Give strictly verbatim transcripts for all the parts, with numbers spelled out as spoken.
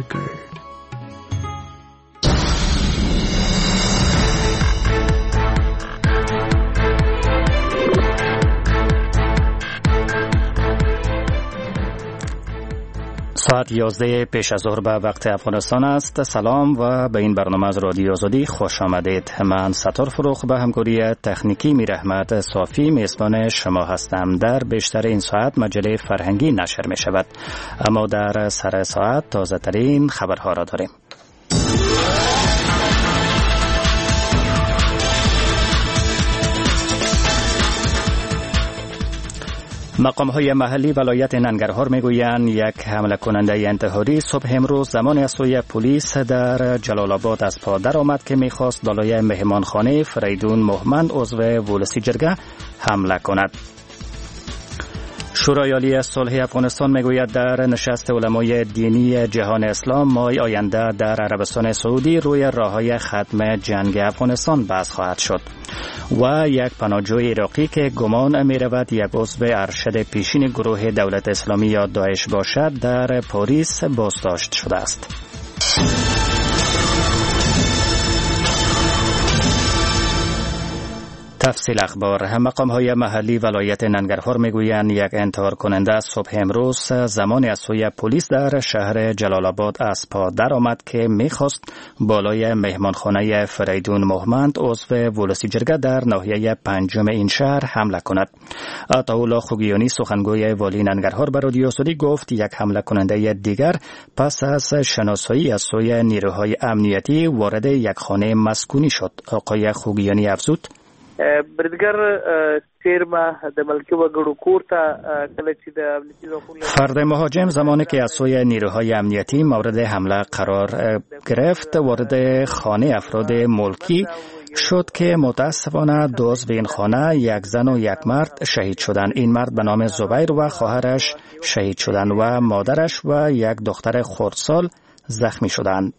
record. ساعت یازده پیش از ظهر به وقت افغانستان است. سلام و به این برنامه از رادیو آزادی خوش آمدید. من ستار فروخ به همکاری تکنیکی میر احمد صافی میزبان شما هستم. در بیشتر این ساعت مجله فرهنگی نشر می شود، اما در سر ساعت تازه ترین خبرها را داریم. مقام‌های محلی ولایت ننگرهار میگویند یک حمله کننده انتحاری صبح امروز زمان از سوی پلیس در جلال آباد از پا درآمد که می‌خواست بالای مهمانخانه فریدون مهمند عضو ولسی جرگه حمله کند. شورای عالی صلح افغانستان میگوید در نشست علمای دینی جهان اسلام ماه آینده در عربستان سعودی روی راه‌های ختم جنگ افغانستان بحث خواهد شد. و یک پناهجوی عراقی که گمان می‌رود یک عضو ارشد پیشین گروه دولت اسلامی یا داعش باشد در پاریس بازداشت شده است. تفصیل اخبار. مقام‌های محلی ولایت ننگرهار میگویند یک انتحار کننده صبح امروز زمانی از سوی پلیس در شهر جلال آباد از پا درآمد که میخواست بالای مهمانخانه فریدون مهمند عضو ولسی جرگه در ناحیه پنجم این شهر حمله کند. عطاالله خوگیانی سخنگوی والی ننگرهار به رادیو آزادی گفت یک حمله کننده دیگر پس از شناسایی از سوی نیروهای امنیتی وارد یک خانه مسکونی شد. آقای خوگیانی افزود: بریدګر تیر ماه د ملکی وګړو کور ته کله چې د امنیتي ځواکونو فرد مهاجم زمانی که از سوی نیروهای امنیتی مورد حمله قرار گرفت وارد خانه افراد ملکی شد که متاسفانه دو عضو این خانه یک زن و یک مرد شهید شدند. این مرد به نام زبیر و خواهرش شهید شدند و مادرش و یک دختر خردسال زخمی شدند.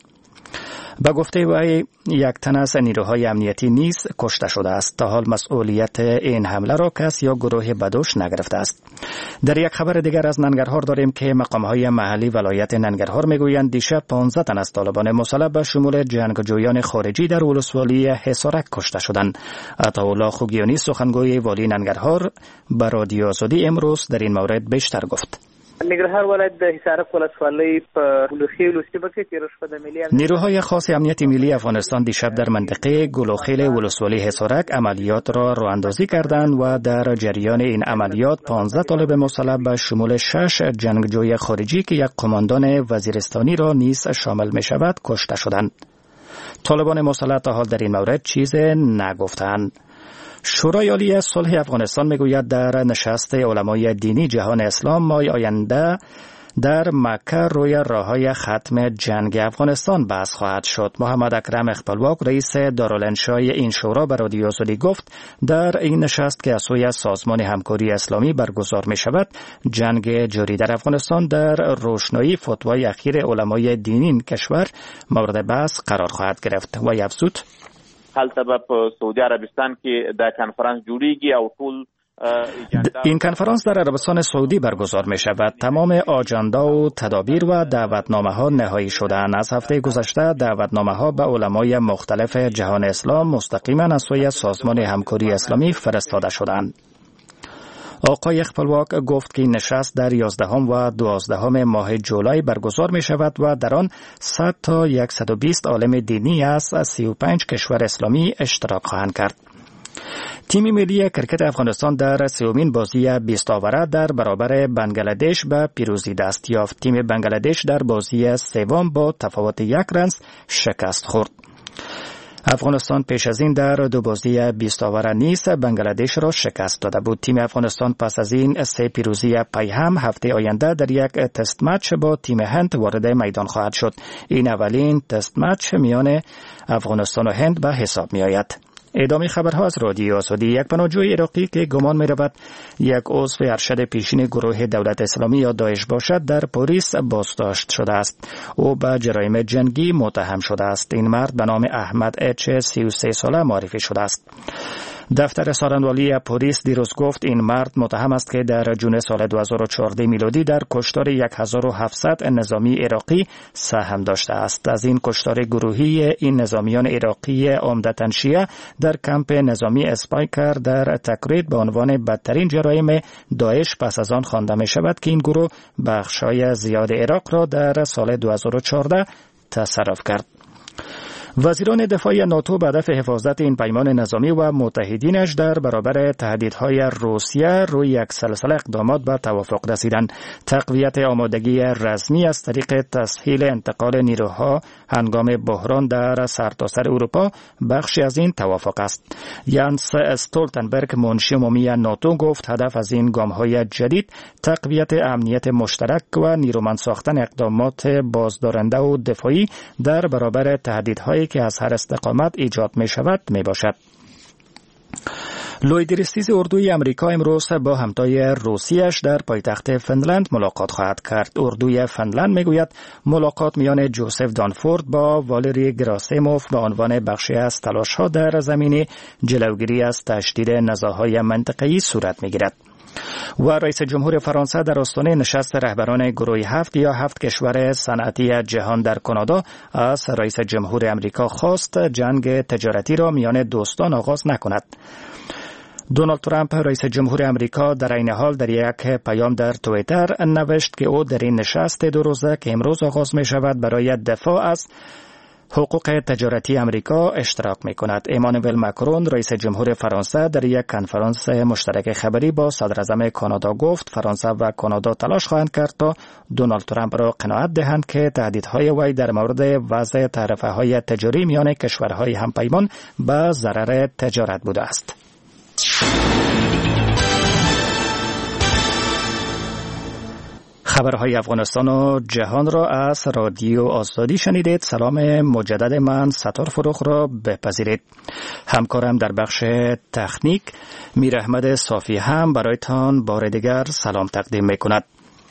به گفته وی یک تن از نیروهای امنیتی نیز کشته شده است. تا حال مسئولیت این حمله را کس یا گروه بدوش نگرفته است. در یک خبر دیگر از ننگرهار داریم که مقام‌های محلی ولایت ننگرهار میگویند دیشب پانزده تن از طالبان مسلح به شمول جنگجویان خارجی در ولسوالی حصارک کشته شدند. عطاالله خوگیانی سخنگوی والی ننگرهار به رادیو آزادی امروز در این مورد بیشتر گفت. ننګرهار ولایت د حصارک ولسوالۍ په ګلوخیل سیمه کې تیر شپه د ملي نیروهای خاص امنیت ملی افغانستان دیشب در منطقه گلوخیل ولسوالی حصارک عملیات را راهاندازی کردند و در جریان این عملیات پانزده طالب مسلح به شمول شش جنگجوی خارجی که یک قماندان وزیرستانی را نیز شامل می شود کشته شدند. طالبان مسلح تا حال در این مورد چیز نگفتند. شورای عالی صلح افغانستان میگوید در نشست علمای دینی جهان اسلام ماه آینده در مکه روی راه‌های ختم جنگ افغانستان بحث خواهد شد. محمد اکرم اخپلواک رئیس دارالانشای این شورا به رادیو آزادی گفت در این نشست که از سوی سازمان همکاری اسلامی برگزار می شود جنگ جاری در افغانستان در روشنایی فتوای اخیر علمای دینی این کشور مورد بحث قرار خواهد گرفت. و افزود: هلته په سعودي عربستان کې د کانفرنس جوړیږي او ټول این کنفرانس در عربستان سعودی برگزار می شود. تمام آجندا و تدابیر و دعوتنامه ها نهایی شدند. از هفته گذشته دعوتنامه ها به علمای مختلف جهان اسلام مستقیما از سوی سازمان همکاری اسلامی فرستاده شدند. آقای اخپلواک گفت که این نشست در یازدهم و دوازدهم ماه جولای برگزار می شود و در آن صد تا صد و بیست عالم دینی از سی و پنج کشور اسلامی اشتراک خواهند کرد. تیم ملی کرکت افغانستان در سومین بازی بیست آوره در برابر بنگلادش به پیروزی دست یافت. تیم بنگلادش در بازی سوم با تفاوت یک رنز شکست خورد. افغانستان پیش از این در دو بازی بیست آوره نیز بنگلادش را شکست داده بود. تیم افغانستان پس از این سه پیروزی پی هم هفته آینده در یک تست مچ با تیم هند وارد میدان خواهد شد. این اولین تست مچ میان افغانستان و هند به حساب می آید. ادامه خبرها از رادیو آزادی. یک پناهجوی عراقی که گمان می رود یک عضو ارشد پیشین گروه دولت اسلامی یا داعش باشد در پاریس بازداشت شده است. او به جرایم جنگی متهم شده است. این مرد به نام احمد اچ سی و سه ساله معرفی شده است. دفتر سخنرانی پلیس دیروز گفت این مرد متهم است که در جون سال دو هزار و چهارده میلادی در کشتار هزار و هفتصد نظامی عراقی سهم داشته است. از این کشتار گروهی این نظامیان عراقی عمدتاً شیعه در کمپ نظامی اسپایکر در تکریت به عنوان بدترین جرایم داعش پس از آن خوانده می شود که این گروه بخشای زیاد عراق را در سال دو هزار و چهارده تصرف کرد. وزیران دفاع ناتو به هدف حفاظت این پیمان نظامی و متحدینش در برابر تهدیدهای روسیه روی یک سلسله اقدامات به توافق رسیدند. تقویت آمادگی رسمی از طریق تسهیل انتقال نیروها هنگام بحران در سرتاسر اروپا بخشی از این توافق است. یانس استولتنبرگ منشی عمومی ناتو گفت هدف از این گام‌های جدید تقویت امنیت مشترک و نیرومند ساختن اقدامات بازدارنده و دفاعی در برابر تهدیدهای که از هر استقامت ایجاد می شود می باشد. لوید ریستیز اردوی امریکا امروز با همتای روسیش در پایتخت فنلند ملاقات خواهد کرد. اردوی فنلند میگوید ملاقات میان جوزف دانفورد با والری گراسیموف به عنوان بخشی از تلاش‌ها در زمینه جلوگیری از تشدید نزاع‌های منطقه‌ای صورت میگیرد. و رئیس جمهور فرانسه در آستانه نشست رهبران گروه هفت یا هفت کشور صنعتی جهان در کانادا از رئیس جمهور امریکا خواست جنگ تجارتی را میان دوستان آغاز نکند. دونالد ترامپ رئیس جمهور امریکا در این حال در یک پیام در توییتر نوشت که او در این نشست دو روزه که امروز آغاز می شود برای دفاع از حقوق تجارتی امریکا اشتراک می کند. امانوئل ماکرون رئیس جمهور فرانسه در یک کنفرانس مشترک خبری با صدراعظم کانادا گفت فرانسه و کانادا تلاش خواهند کرد تا دونالد ترامپ را قناعت دهند که تهدیدهای وی در مورد وضع تعرفه‌های تجاری میان کشورهای همپیمان به ضرر تجارت بوده است. خبرهای افغانستان و جهان را از رادیو آزادی شنیدید. سلام مجدد من ستار فروخ را بپذیرید. همکارم در بخش تکنیک میر احمد صافی هم برایتان بار دیگر سلام تقدیم میکند.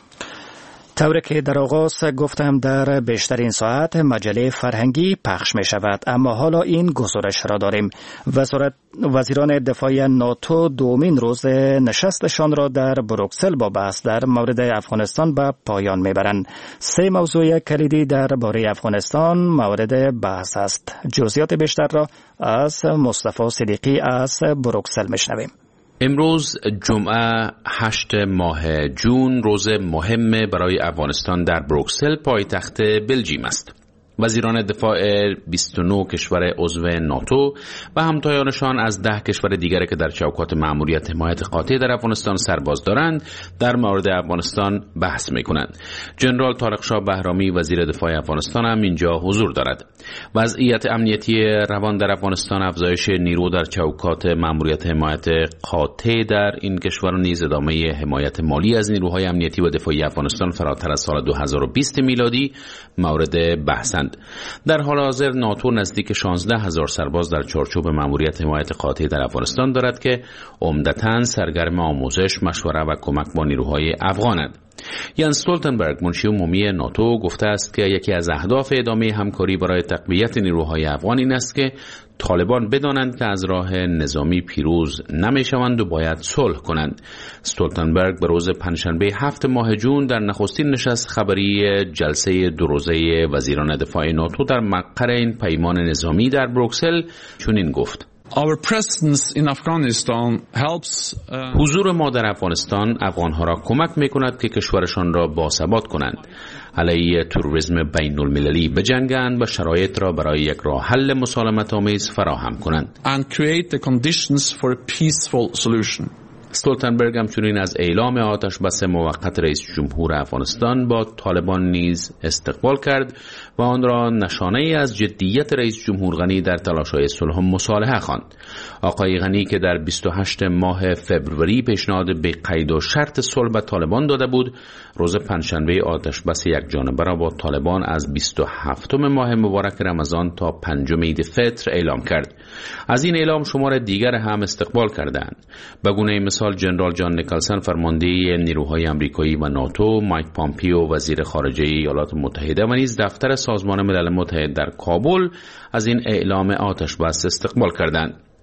طوری که در آغاز گفتم در بیشترین ساعت مجله فرهنگی پخش می شود، اما حالا این گزارش را داریم. وزارت وزیران دفاع ناتو دومین روز نشستشان را در بروکسل با بحث در مورد افغانستان به پایان می برند. سه موضوع کلیدی درباره افغانستان مورد بحث است. جزئیات بیشتر را از مصطفی صدیقی از بروکسل می شنویم. امروز جمعه هشت ماه جون روز مهم برای افغانستان در بروکسل پایتخت بلژیم است. وزیران دفاع بیست و نه کشور عضو ناتو و همتایانشان از ده کشور دیگری که در چوکات مأموریت حمایت قاطع در افغانستان سرباز دارند در مورد افغانستان بحث می‌کنند. جنرال طارق شاه بهرامی وزیر دفاع افغانستان هم اینجا حضور دارد. وضعیت امنیتی روان در افغانستان، افزایش نیرو در چوکات مأموریت حمایت قاطع در این کشور و نیز ادامه حمایت مالی از نیروهای امنیتی و دفاعی افغانستان فراتر از سال دو هزار و بیست میلادی مورد بحثند. در حال حاضر ناتو نزدیک شانزده هزار سرباز در چارچوب مأموریت حمایت قاطع در افغانستان دارد که عمدتاً سرگرم آموزش، مشوره و کمک با نیروهای افغانند. یانس استولتنبرگ منشی عمومی ناتو گفته است که یکی از اهداف ادامه همکاری برای تقویت نیروهای افغان این است که طالبان بدانند که از راه نظامی پیروز نمیشوند و باید صلح کنند. استولتنبرگ به روز پنجشنبه هفت ماه جون در نخستین نشست خبری جلسه دو روزه وزیران دفاع ناتو در مقر این پیمان نظامی در بروکسل چنین گفت: Our presence in Afghanistan helps, uh... حضور ما در افغانستان افغانها را کمک می‌کند که کشورشان را باثبات کنند، علیه تروریسم بین المللی بجنگند و شرایط را برای یک راه حل مسالمت آمیز فراهم کنند. and create the conditions for a peaceful solution. استولتنبرگ همچنین از اعلام آتش بس موقت رئیس جمهور افغانستان با طالبان نیز استقبال کرد و آن را نشانه ای از جدیت رئیس جمهور غنی در تلاش‌های صلح و مصالحه خواند. آقای غنی که در بیست و هشتم ماه فوریه پیشنهاد به قید و شرط صلح به طالبان داده بود، روز پنجشنبه آتش بس یک جانبه را با طالبان از بیست و هفتم ماه مبارک رمضان تا پنجم عید فطر اعلام کرد. از این اعلام شمار دیگر هم استقبال کردند. به گونه مثال جنرال جان نیکلسن فرمانده نیروهای آمریکایی و ناتو، مایک پامپیو وزیر خارجه ایالات متحده و نیز دفتر سازمان ملل متحد در کابل از این اعلام آتش بس استقبال کردند.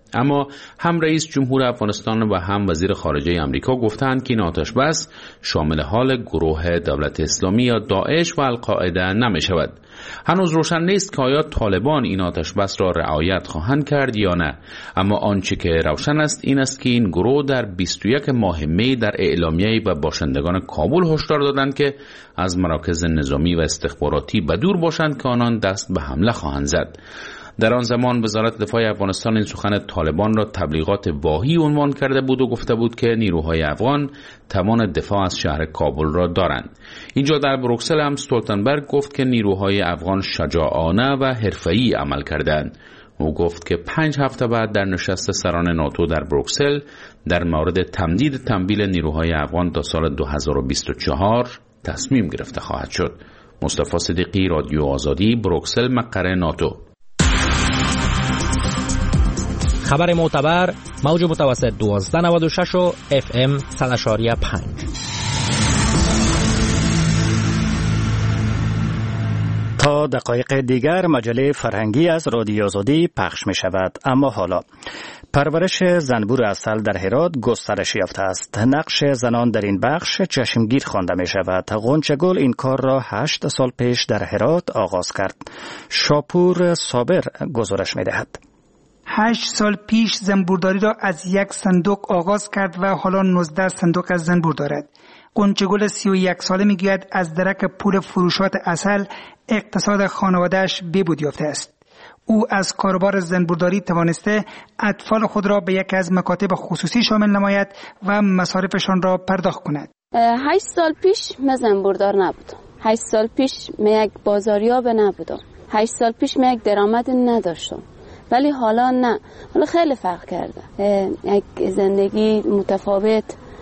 اما هم رئیس جمهور افغانستان و هم وزیر خارجه امریکا گفتند که این آتش بس شامل حال گروه دولت اسلامی یا داعش و القاعده نمی شود. هنوز روشن نیست که آیا طالبان این آتش بس را رعایت خواهند کرد یا نه، اما آنچه که روشن است این است که این گروه در بیست و یک ماه می در اعلامیه‌ای به باشندگان کابل هشدار دادند که از مراکز نظامی و استخباراتی بدور باشند که آنان دست به حمله خواهند زد. در آن زمان وزارت دفاع افغانستان این سخن طالبان را تبلیغات واهی عنوان کرده بود و گفته بود که نیروهای افغان توان دفاع از شهر کابل را دارند. اینجا در بروکسل هم استولتنبرگ گفت که نیروهای افغان شجاعانه و حرفه‌ای عمل کردند. او گفت که پنج هفته بعد در نشست سران ناتو در بروکسل در مورد تمدید تمویل نیروهای افغان تا سال دو هزار و بیست و چهار تصمیم گرفته خواهد شد. مصطفی صدیقی، رادیو آزادی، بروکسل، مقر ناتو. خبر معتبر، موج متوسط دوازده نود و شش و اف ام صد و پنج. تا دقایق دیگر مجله فرهنگی از رادیو آزادی پخش می شود. اما حالا پرورش زنبور عسل در هرات گسترش یافته است. نقش زنان در این بخش چشمگیر خوانده می شود. غنچه گل این کار را هشت سال پیش در هرات آغاز کرد. شاپور صابر گزارش می دهد. هشت سال پیش زنبورداری را از یک صندوق آغاز کرد و حالا نوزده صندوق از زنبور دارد. غنچه گل سی و یک ساله میگوید از درک پول فروشات عسل اقتصاد خانواده‌اش بهبود یافته است. او از کاروبار زنبورداری توانسته اطفال خود را به یکی از مکاتب خصوصی شامل نماید و مصارفشان را پرداخت کند. هشت سال پیش من زنبوردار نبودم. هشت سال پیش من یک بازاریاب نبودم. هشت سال پیش من یک درآمد نداشتم. ولی حالا نه، حالا خیلی فرق کرده. یک زندگی متفاوت،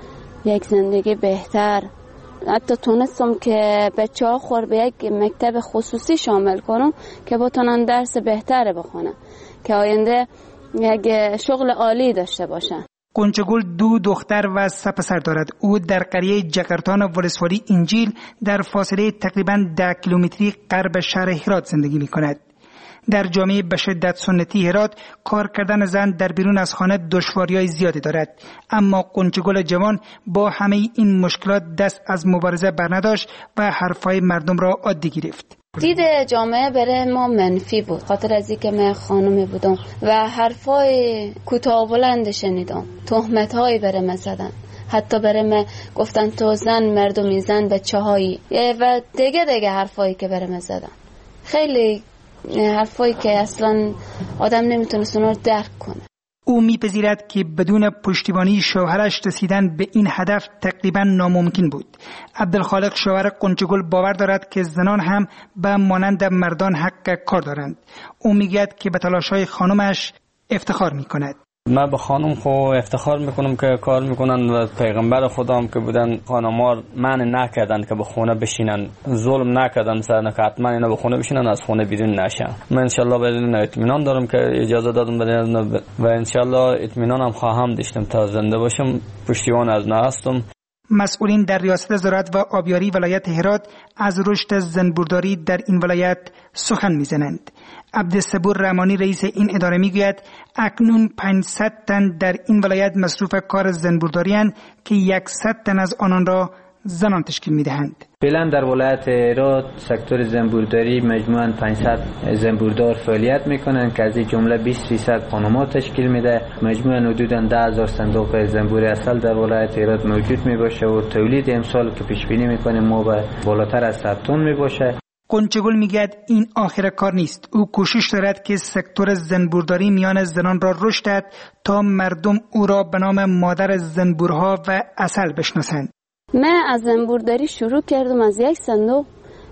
یک زندگی بهتر. حتی تونستم که بچه ها خور به یک مکتب خصوصی شامل کنم که بتونن درس بهتر بخونن، که آینده یک شغل عالی داشته باشن. غنچه گل دو دختر و سه پسر دارد. او در قریه جکرتان ولسوالی انجیل در فاصله تقریباً ده کیلومتری غرب شهر هرات زندگی می کند. در جامعه به شدت سنتی هرات کار کردن زن در بیرون از خانه دشواری‌های زیادی دارد، اما غنچه گل جوان با همه این مشکلات دست از مبارزه برنداشت و حرفای مردم را عادی گرفت. دید جامعه برای ما منفی بود، خاطر از اینکه من خانمی بودم و حرفای کوتاه بلند شنیدم، تهمت‌هایی برای من زدن، حتی برای من گفتن تو زن، مردمی زن، بچه‌هایی و دیگه دیگه حرفایی که برای من زدن. خیلی حرفایی که اصلا آدم نمیتونست اون رو درک کنه. او میپذیرد که بدون پشتیبانی شوهرش رسیدن به این هدف تقریبا ناممکن بود. عبدالخالق شوهر غنچه گل باور دارد که زنان هم به مانند مردان حق کار دارند. او میگوید که به تلاش‌های خانمش افتخار میکند. من به خانم خو افتخار میکنم که کار میکنن و پیغمبر خدام که بودن خانم‌ها منع نکردن که به خونه بشینن، ظلم نکردن سر که حتما اینا به خونه بشینن از خونه بیرون نشن. من انشالله بدون اطمینان دارم که اجازه دادم بدون و انشالله اطمینانم خواهم داشتم تا زنده باشم، پشتیبان از نه هستم. مسئولین در ریاست زراعت و آبیاری ولایت هرات از رشد زنبورداری در این ولایت سخن میزنند. عبدالصبور رحمانی رئیس این اداره میگوید اکنون پانصد تن در این ولایت مصروف کار زنبورداری اند که صد تن از آنان را زنان تشکیل میدهند. فعلا در ولایت هرات سکتور زنبورداری مجموعاً پانصد زنبوردار فعالیت میکنند که از این جمله بیست درصد خانم‌ها تشکیل میده. مجموعاً حدوداً ده هزار صندوق زنبور عسل در ولایت هرات موجود میباشه و تولید امسال که پیش بینی میکنیم ما به بالاتر از صد تن میباشه. غنچه گل میگوید این آخر کار نیست. او کوشش دارد که سکتور زنبورداری میان زنان را رشد دهد تا مردم او را به نام مادر زنبورها و عسل بشناسند. من از زنبورداری شروع کردم از یک صندوق،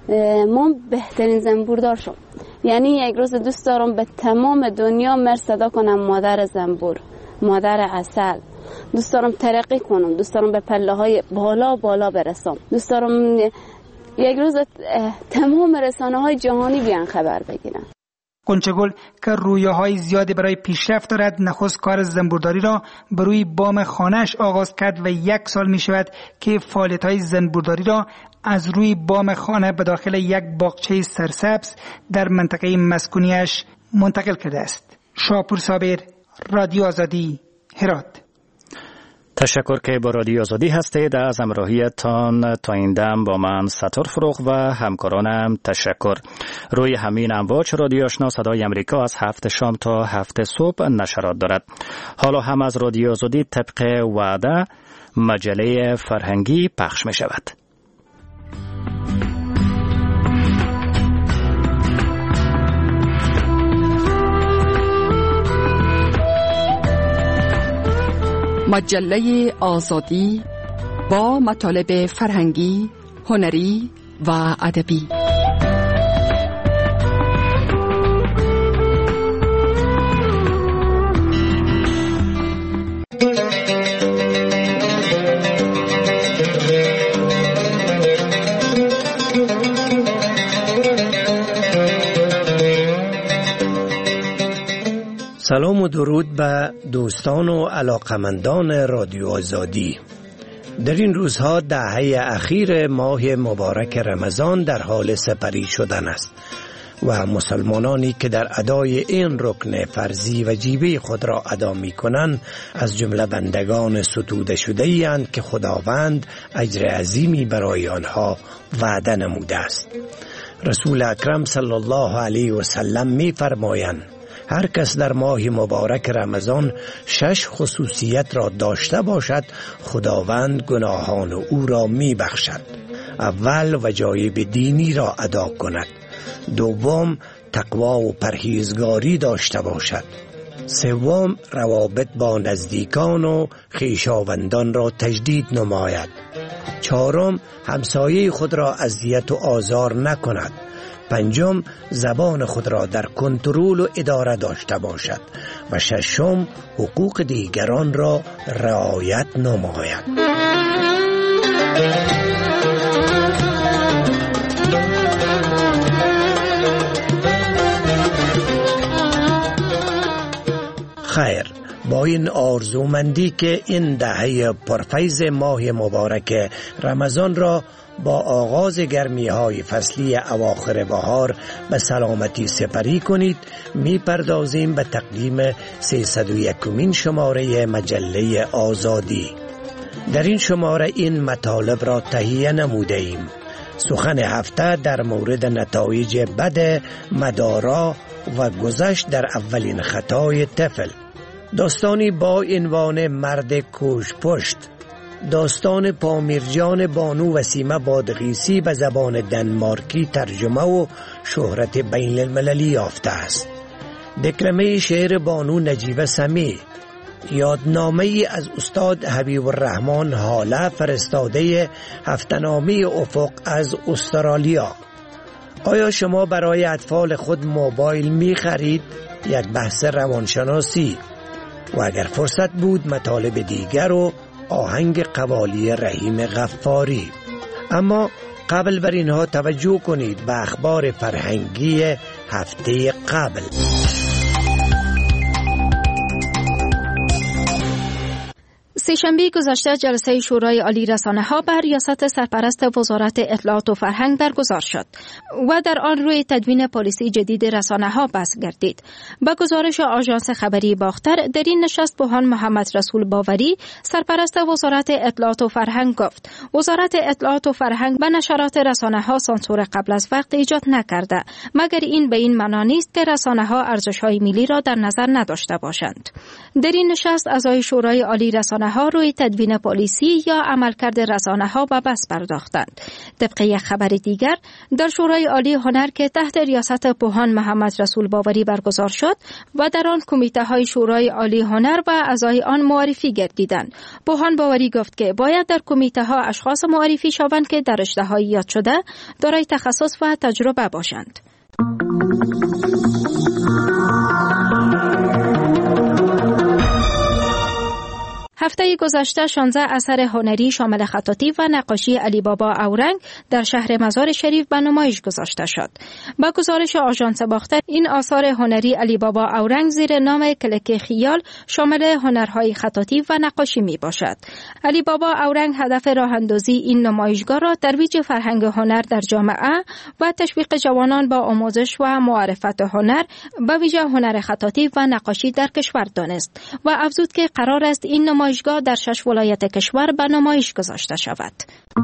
ما بهترین زنبوردار شدم. یعنی یک روز دوست دارم به تمام دنیا مر صدا کنم مادر زنبور، مادر عسل. دوست دارم ترقی کنم، دوست دارم به پله های بالا بالا برسم. دوست دارم یک روز تمام رسانه های جهانی بیان خبر بگیرن. غنچه گل که رویاهای زیادی برای پیشرفت دارد، نخست کار زنبورداری را بر روی بام خانه‌اش آغاز کرد و یک سال می شود که فعالیت‌های زنبورداری را از روی بام خانه به داخل یک باغچه سرسبز در منطقه مسکونیش منتقل کرده است. شاپور صابر، رادیو آزادی هرات. تشکر که با رادیو آزادی هستید. از همراهیتان تا این دم با من ستار فروغ و همکارانم تشکر. روی همین امواج رادیو آشنا صدای امریکا از هفت شام تا هفت صبح نشرات دارد. حالا هم از رادیو آزادی طبق وعده مجله فرهنگی پخش می شود. مجله آزادی با مطالب فرهنگی، هنری و ادبی. سلام و درود به دوستان و علاقمندان رادیو آزادی. در این روزها دهه اخیر ماه مبارک رمضان در حال سپری شدن است و مسلمانانی که در ادای این رکن فرضی وجیبه خود را ادا می کنند از جمله بندگان ستوده شده اند که خداوند اجر عظیمی برای آنها وعده نموده است. رسول اکرم صلی الله علیه و سلم می فرمایند هر کس در ماه مبارک رمضان شش خصوصیت را داشته باشد خداوند گناهان او را می بخشد. اول وجایب دینی را ادا کند، دوم تقوا و پرهیزگاری داشته باشد، سوم روابط با نزدیکان و خویشاوندان را تجدید نماید، چهارم همسایه خود را اذیت و آزار نکند، پنجم زبان خود را در کنترل و اداره داشته باشد و ششم حقوق دیگران را رعایت نماید. خیر، با این آرزومندی که این دهه پرفیض ماه مبارک رمضان را با آغاز گرمی های فصلی اواخر بهار به سلامتی سپری کنید، می پردازیم به تقدیم سیصد و یکمین شماره مجله آزادی. در این شماره این مطالب را تهیه نموده ایم. سخن هفته در مورد نتایج بد مدارا و گذشت در اولین خطای طفل، داستانی با عنوان مرد کوش پشت، داستان پامیرجان بانو وسیمه بادغیسی به زبان دنمارکی ترجمه و شهرت بین المللی یافته است. دکلمه شعر بانو نجیبه سمی، یادنامه ای از استاد حبیب الرحمن حاله فرستاده هفته‌نامه افق از استرالیا. آیا شما برای اطفال خود موبایل می خرید؟ یک بحث روانشناسی و اگر فرصت بود مطالب دیگر و آهنگ قوالی رحیم غفاری. اما قبل بر اینها توجه کنید به اخبار فرهنگی هفته قبل. سه‌شنبه گذشته جلسه شورای عالی رسانه‌ها بر ریاست سرپرست وزارت اطلاعات و فرهنگ برگزار شد و در آن روی تدوین پالیسی جدید رسانه‌ها بحث گردید. با گزارش آژانس خبری باختر، در این نشست بوهان محمد رسول باوری، سرپرست وزارت اطلاعات و فرهنگ گفت وزارت اطلاعات و فرهنگ به نشرات رسانه‌ها سانسور قبل از وقت ایجاد نکرده، مگر این به این معنا نیست که رسانه‌ها ارزش‌های ملی را در نظر نداشته باشند. در این نشست اعضای شورای عالی رسانه‌ها روی تدوین پالیسی یا عملکرد رسانه‌ها به بحث پرداختند. طبق یک خبر دیگر، در شورای عالی هنر که تحت ریاست بوهان محمد رسول باوری برگزار شد و در آن کمیته‌های شورای عالی هنر و اعضای آن معرفی گردیدند. بوهان باوری گفت که باید در کمیته‌ها اشخاص معرفی شوند که در رشته‌های یاد شده دارای تخصص و تجربه باشند. هفته گذشته شانزده اثر هنری شامل خطاطی و نقاشی علی بابا اورنگ در شهر مزار شریف به نمایش گذاشته شد. با گزارش آژانس باختر، این آثار هنری علی بابا اورنگ زیر نام کلک خیال شامل هنرهای خطاطی و نقاشی می باشد. علی بابا اورنگ هدف راه اندازی این نمایشگاه را ترویج فرهنگ هنر در جامعه و تشویق جوانان با آموزش و معرفت هنر، به ویژه هنر خطاطی و نقاشی در کشور دانست و افزود که قرار است این نمایشگاه در شش ولایت کشور به نمایش گذاشته شود.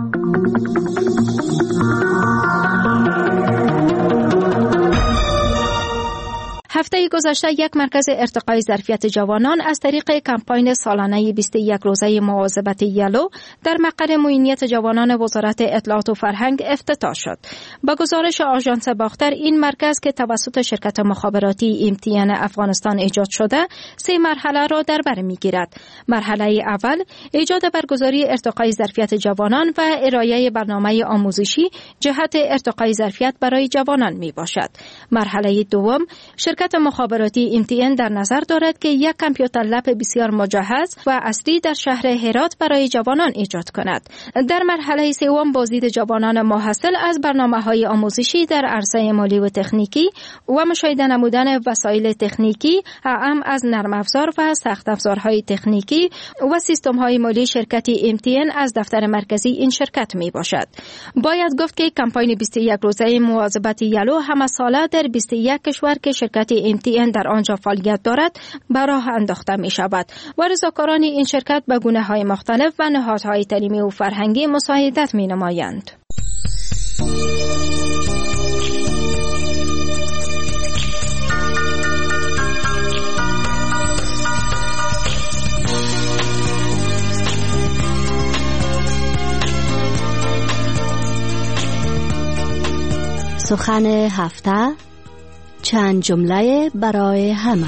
هفته گذشته یک مرکز ارتقای ظرفیت جوانان از طریق کمپاین سالانه بیست و یک روزه مواظبت یلو در مقر معینیت جوانان وزارت اطلاعات و فرهنگ افتتاح شد. با گزارش آژانس باختر، این مرکز که توسط شرکت مخابراتی ام تی ان افغانستان ایجاد شده، سه مرحله را در بر می‌گیرد. مرحله اول ایجاد برگزاری ارتقای ظرفیت جوانان و ارائه برنامه آموزشی جهت ارتقای ظرفیت برای جوانان میباشد. مرحله دوم شرکت مخابراتی ام تی ان در نظر دارد که یک کامپیوتر لب بسیار مجهز و اصلی در شهر هرات برای جوانان ایجاد کند. در مرحله سوم بازدید جوانان محصل از برنامه‌های آموزشی در عرصه مالی و تکنیکی و مشاهده نمودن وسایل تکنیکی اعم از نرم افزار و سخت افزارهای تکنیکی و سیستم‌های مالی شرکت ام تی ان از دفتر مرکزی این شرکت می باشد. باید گفت که کمپاین بیست و یک روزه مواظبت یلو همه ساله در بیست و یک کشور که شرکت ام تی ان در آنجا فعالیت دارد به راه انداخته می شود و رضاکاران این شرکت به گونه‌های مختلف و نهادهای تعلیمی و فرهنگی مساعدت می نمایند. سخن هفته، چند جمله برای همه.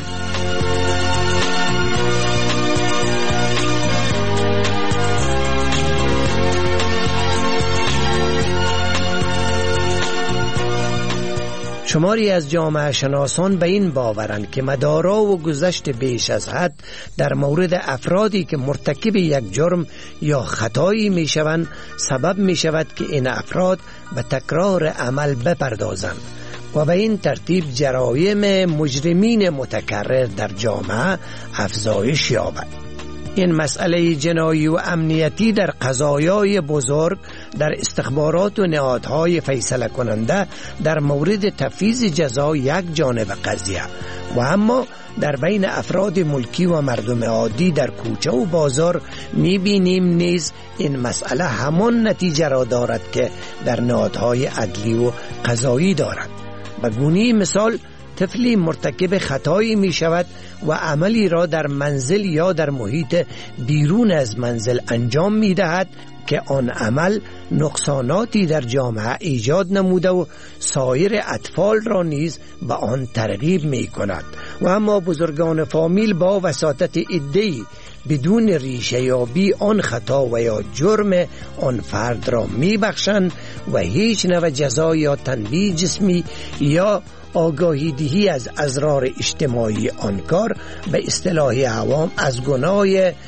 شماری از جامعه شناسان به این باورند که مدارا و گذشت بیش از حد در مورد افرادی که مرتکب یک جرم یا خطایی می شوند سبب می شود که این افراد به تکرار عمل بپردازند و به این ترتیب جرایم مجرمین متکرر در جامعه افزایش یابد. این مسئله جنایی و امنیتی در قضایای بزرگ در استخبارات و نهادهای فیصله کننده در مورد تفویض جزا یک جانب قضیه و اما در بین افراد ملکی و مردم عادی در کوچه و بازار می‌بینیم نیز این مسئله همان نتیجه را دارد که در نهادهای عدلی و قضایی دارد. به گونه مثال طفلی مرتکب خطایی می شود و عملی را در منزل یا در محیط بیرون از منزل انجام می دهد که آن عمل نقصاناتی در جامعه ایجاد نموده و سایر اطفال را نیز به آن ترغیب می کند و اما بزرگان فامیل با وساطت عده‌ای بدون ریشه یابی آن خطا و یا جرم آن فرد را می بخشند و هیچ نوع جزا یا تنبیه جسمی یا آگاهی دهی از اضرار اجتماعی آن کار به اصطلاح عوام از گناه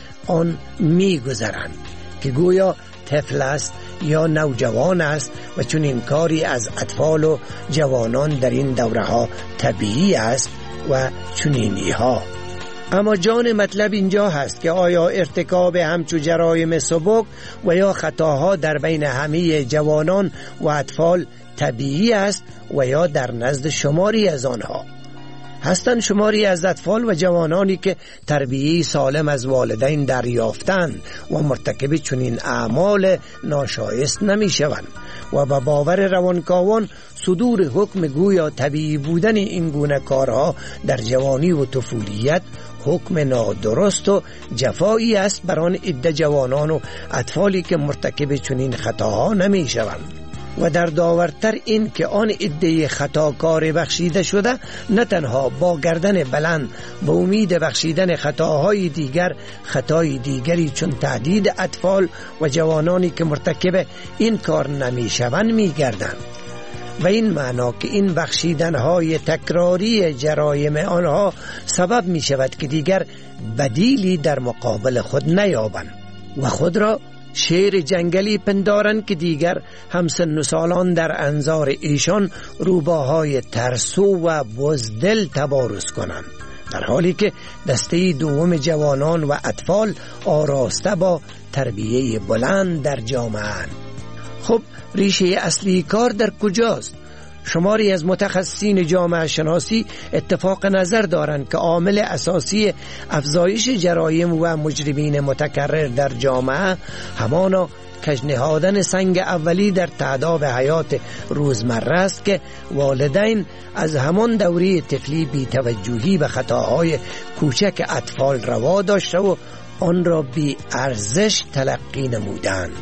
آن می گذرند که گویا طفل است یا نوجوان است و چون این کاری از اطفال و جوانان در این دوره ها طبیعی است و چنینی ها. اما جان مطلب اینجا هست که آیا ارتکاب همچو جرایم سبک و یا خطاها در بین همه جوانان و اطفال طبیعی است و یا در نزد شماری از آنها هستند شماری از اطفال و جوانانی که تربیت سالم از والدین دریافتند و مرتکب چنین اعمال ناشایست نمی شوند و به باور روانکاوان صدور حکم گویا طبیعی بودن این گونه کارها در جوانی و طفولیت حکم نادرست و جفایی است بر آن عده جوانان و اطفالی که مرتکب چنین خطاها نمی شوند. و در داورتر این که آن عده خطاکار بخشیده شده نه تنها با گردن بلند به امید بخشیدن خطاهای دیگر خطای دیگری چون تهدید اطفال و جوانانی که مرتکب این کار نمی شوند می گردند. و این معنا که این بخشیدنهای تکراری جرایم آنها سبب می شود که دیگر بدیلی در مقابل خود نیابند و خود را شیر جنگلی پندارند که دیگر همسن و سالان در انظار ایشان روباهای ترسو و بزدل تبارز کنند، در حالی که دسته دوم جوانان و اطفال آراسته با تربیه بلند در جامعه. خب ریشه اصلی کار در کجاست؟ شماری از متخصصین جامعه شناسی اتفاق نظر دارند که عامل اساسی افزایش جرایم و مجرمین متکرر در جامعه همانا کژنهادن سنگ اولی در تعداد حیات روزمره است که والدین از همان دوره طفلی بی توجهی به خطاهای کوچک اطفال روا داشته و آن را بی ارزش تلقی نمودند.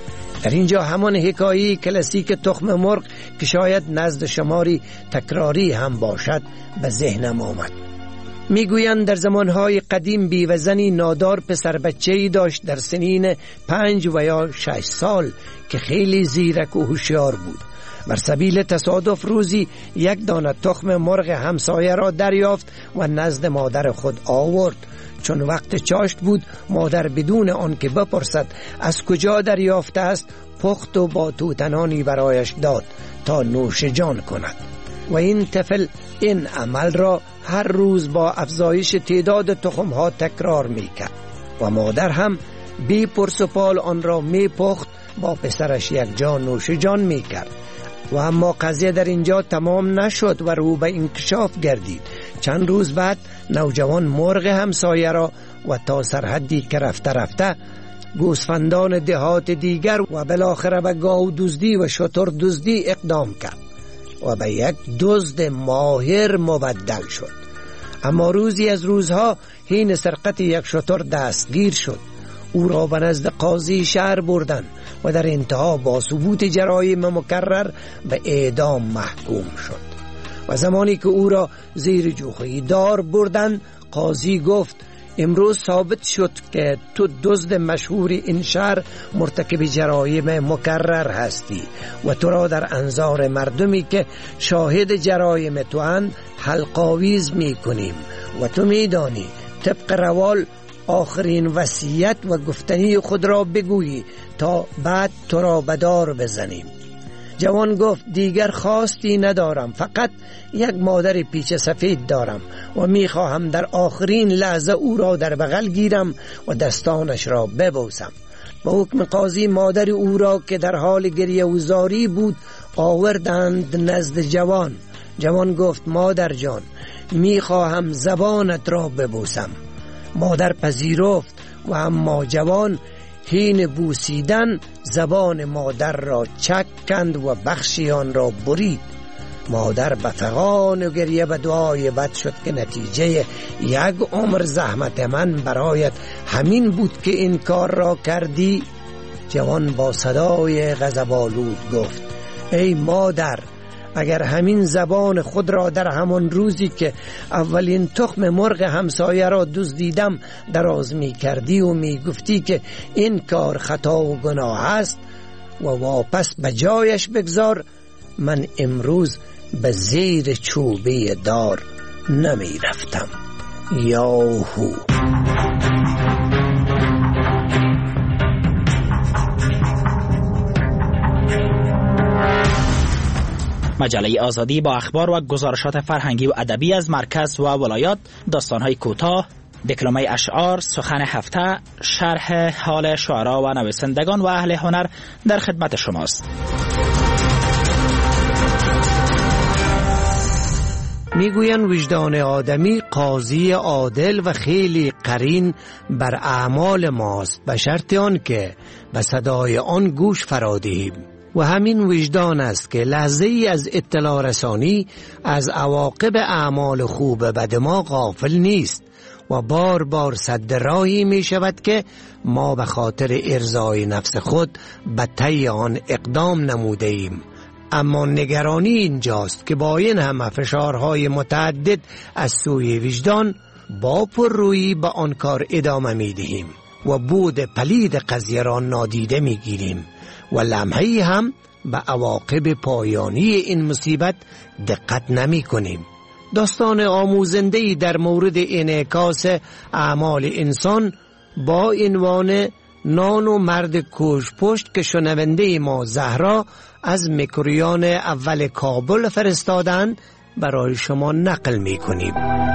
در اینجا همان حکایه کلاسیک تخم مرغ که شاید نزد شماری تکراری هم باشد به ذهنم آمد. میگویند در زمانهای قدیم بیوه‌زنی نادار پسر بچه‌ای داشت در سنین پنج و یا شش سال که خیلی زیرک و هوشیار بود. بر سبیل تصادف روزی یک دانه تخم مرغ همسایه را دریافت و نزد مادر خود آورد. چون وقت چاشت بود، مادر بدون آن که بپرسد از کجا دریافته است پخت و با توتنانی برایش داد تا نوش جان کند و این طفل این عمل را هر روز با افزایش تعداد تخمها تکرار میکرد و مادر هم بی پرس و پال آن را میپخت، با پسرش یک جا نوش جان میکرد. و اما قضیه در اینجا تمام نشد و رو به انکشاف گردید. چند روز بعد نوجوان مرغ همسایه را و تا سرحدی که رفته رفته گوسفندان دهات دیگر و بالاخره به گاو دزدی و شتر دزدی اقدام کرد و به یک دزد ماهر مبدل شد. اما روزی از روزها حین سرقت یک شتر دستگیر شد. او را به نزد قاضی شهر بردند و در انتها با ثبوت جرایم مکرر به اعدام محکوم شد. و زمانی که او را زیر جوخه‌ای دار بردند، قاضی گفت امروز ثابت شد که تو دزد مشهور این شهر مرتکب جرایم مکرر هستی و تو را در انظار مردمی که شاهد جرایم تو اند حلق‌آویز می کنیم و تو می دانی طبق روال آخرین وصیت و گفتنی خود را بگویی تا بعد تو را به دار بزنیم. جوان گفت دیگر خواستی ندارم، فقط یک مادر پیچ سفید دارم و میخواهم در آخرین لحظه او را در بغل گیرم و دستانش را ببوسم. با حکم قاضی مادر او را که در حال گریه و زاری بود آوردند نزد جوان. جوان گفت مادر جان میخواهم زبانت را ببوسم. مادر پذیرفت و اما جوان حین بوسیدن زبان مادر را چک کند و بخشی آن را برید. مادر به فغان و گریه به دعای بد شد که نتیجه یک عمر زحمت من برایت همین بود که این کار را کردی. جوان با صدای غضب‌آلود گفت ای مادر، اگر همین زبان خود را در همان روزی که اولین تخم مرغ همسایه را دزدیدم دراز می کردی و می گفتی که این کار خطا و گناه است و واپس به جایش بگذار، من امروز به زیر چوبه دار نمی رفتم. یاهو. مجله آزادی با اخبار و گزارشات فرهنگی و ادبی از مرکز و ولایات، داستان‌های کوتاه، دکلمه اشعار، سخن هفته، شرح حال شعرا و نویسندگان و اهل هنر در خدمت شماست. میگویند وجدان آدمی قاضی عادل و خیلی قرین بر اعمال ماست، به شرط آن که به صدای آن گوش فرادهیم. و همین وجدان است که لحظه ای از اطلاع رسانی از عواقب اعمال خوب بد ما غافل نیست و بار بار سد راهی می شود که ما به خاطر ارضای نفس خود به طی آن اقدام نموده ایم. اما نگرانی اینجاست که با این همه فشارهای متعدد از سوی وجدان با پررویی به آن کار ادامه می دهیم و بود پلید قضیه را نادیده می گیریم و لمحه‌ای هم به عواقب پایانی این مصیبت دقت نمی کنیم. داستان آموزنده‌ای در مورد انعکاس اعمال انسان با عنوان نان و مرد کوژ پشت که شنونده ما زهرا از مکریان اول کابل فرستادن برای شما نقل می کنیم.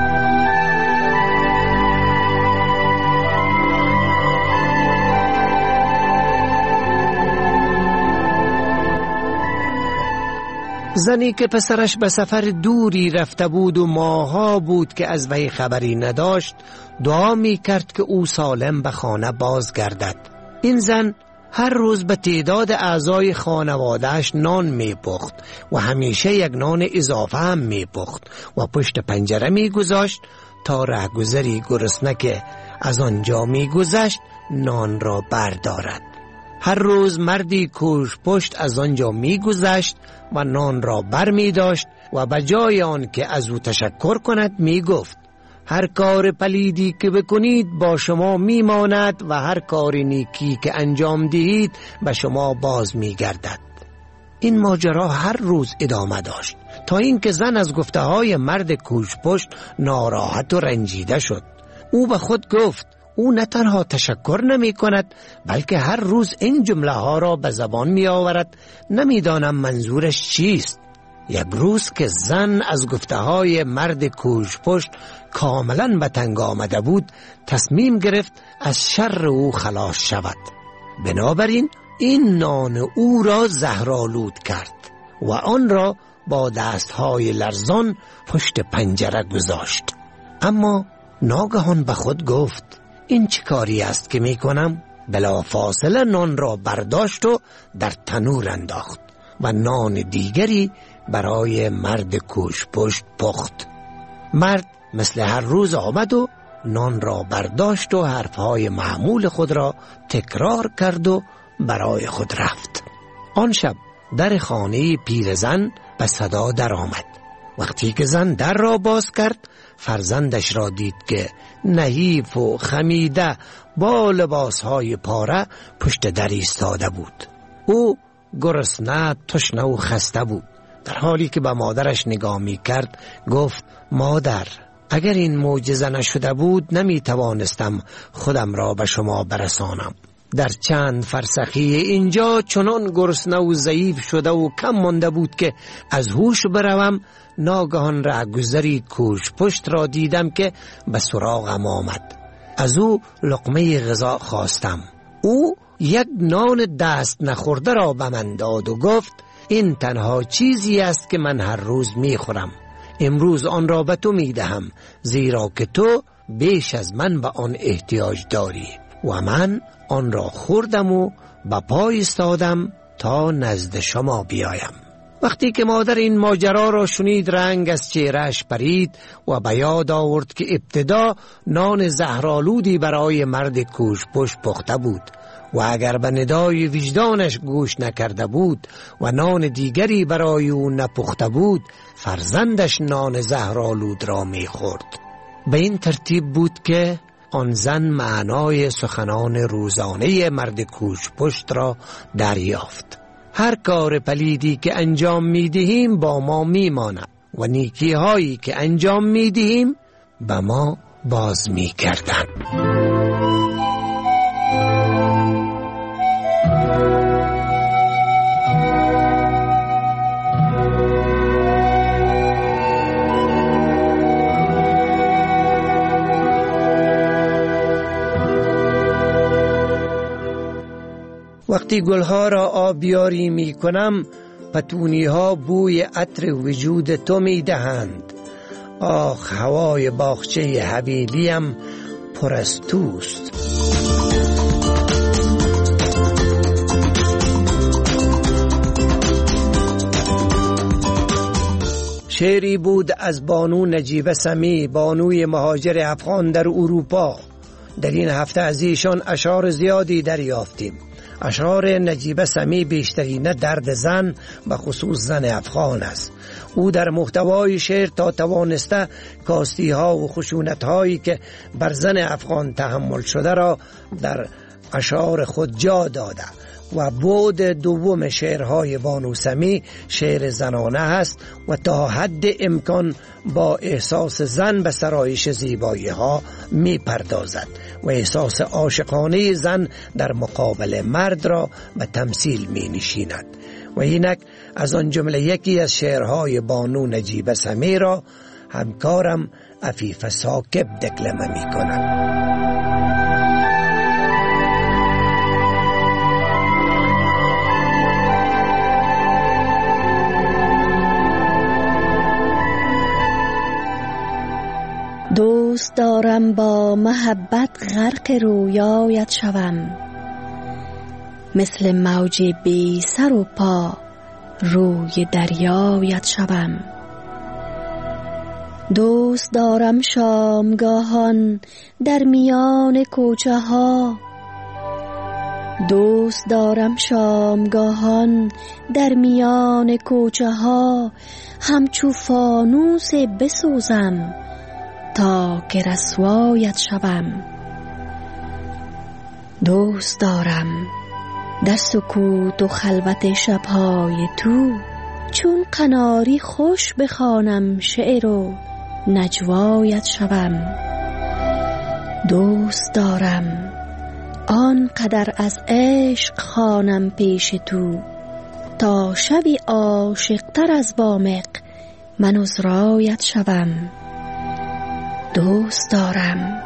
زنی که پسرش به سفر دوری رفته بود و ماها بود که از وی خبری نداشت، دعا می کرد که او سالم به خانه بازگردد. این زن هر روز به تعداد اعضای خانوادهش نان می پخت و همیشه یک نان اضافه هم می پخت و پشت پنجره می گذاشت تا رهگذری گرسنه که از آنجا می گذشت نان را بردارد. هر روز مردی کوژ پشت از آنجا می گذشت و نان را بر می داشت و به جای آن که از او تشکر کند می گفت هر کار پلیدی که بکنید با شما می ماند و هر کار نیکی که انجام دهید به شما باز می گردد. این ماجرا هر روز ادامه داشت تا اینکه زن از گفته های مرد کوژ پشت ناراحت و رنجیده شد. او به خود گفت او نه تنها تشکر نمی کند بلکه هر روز این جمله ها را به زبان می آورد، نمی دانم منظورش چیست. یک روز که زن از گفته های مرد کوژ پشت کاملا به تنگ آمده بود، تصمیم گرفت از شر او خلاص شود. بنابراین این نان او را زهرآلود کرد و آن را با دستهای لرزان پشت پنجره گذاشت. اما ناگهان به خود گفت این چه کاری است که می کنم؟ بلا فاصله نان را برداشت و در تنور انداخت و نان دیگری برای مرد کوژ پشت پخت. مرد مثل هر روز آمد و نان را برداشت و حرفهای معمول خود را تکرار کرد و برای خود رفت. آن شب در خانه پیرزن به صدا در آمد. وقتی که زن در را باز کرد فرزندش را دید که نحیف و خمیده با لباسهای پاره پشت در ایستاده بود. او گرسنه، تشنه و خسته بود. در حالی که به مادرش نگاه می کرد گفت مادر، اگر این معجزه نشده بود نمی توانستم خودم را به شما برسانم. در چند فرسخی اینجا چنان گرسنه و ضعیف شده و کم مانده بود که از هوش بروم ناگهان رهگذری کوژ پشت را دیدم که به سراغم آمد. از او لقمه غذا خواستم. او یک نان دست نخورده را به من داد و گفت این تنها چیزی است که من هر روز می خورم. امروز آن را به تو می دهم زیرا که تو بیش از من به آن احتیاج داری. و من آن را خوردم و به پای ایستادم تا نزد شما بیایم. وقتی که مادر این ماجرا را شنید رنگ از چهرهش پرید و به یاد آورد که ابتدا نان زهرآلودی برای مرد کوژ پشت پخته بود و اگر به ندای وجدانش گوش نکرده بود و نان دیگری برای او نپخته بود فرزندش نان زهرآلود را می‌خورد. به این ترتیب بود که آن زن معنای سخنان روزانه مرد کوژ پشت را دریافت. هر کار پلیدی که انجام می‌دهیم با ما می‌ماند و نیکی هایی که انجام می‌دهیم به ما باز می‌گردند. وقتی گلها را آبیاری می کنم پتونی ها بوی عطر وجود تو می دهند. آخ هوای باغچه حویلیم پر از توست. شعری بود از بانو نجیبه سمی، بانوی مهاجر افغان در اروپا. در این هفته از ایشان اشعار زیادی دریافتیم. اشعار نجیبه سمی بیشترینه درد زن و خصوص زن افغان است. او در محتوای شعر تا توانسته کاستی ها و خشونت هایی که بر زن افغان تحمل شده را در اشعار خود جا داده و بعد دوم شعرهای بانو سمی شعر زنانه است و تا حد امکان با احساس زن به سرایش زیبایی ها می پردازد و احساس عاشقانه زن در مقابل مرد را به تمثیل می نشیند و اینک از آن جمله یکی از شعرهای بانو نجیبه سمی را همکارم عفیف ساکب دکلمه می کند. دوست دارم با محبت غرق رویایت شوم، مثل موج بی سر و پا روی دریایت شوم. دوست دارم شامگاهان در میان کوچه ها، دوست دارم شامگاهان در میان کوچه ها همچو فانوس بسوزم تا که رسوایت شوم. دوست دارم در سکوت و خلوت شبهای تو چون قناری خوش بخوانم شعر و نجوایت شوم. دوست دارم آن قدر از عشق خوانم پیش تو تا شبی عاشق‌تر از وامق من عذرایت شوم. دوست دارم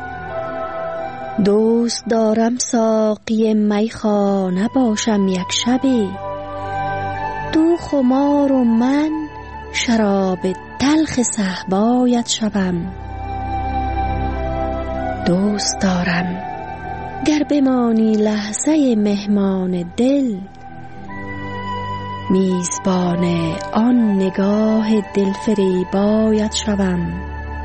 دوست دارم ساقی میخانه باشم یک شبی، تو خمار و من شراب تلخ صهبایت شوم. دوست دارم گر بمانی لحظه مهمان دل، میزبان آن نگاه دلفریبایت شوم.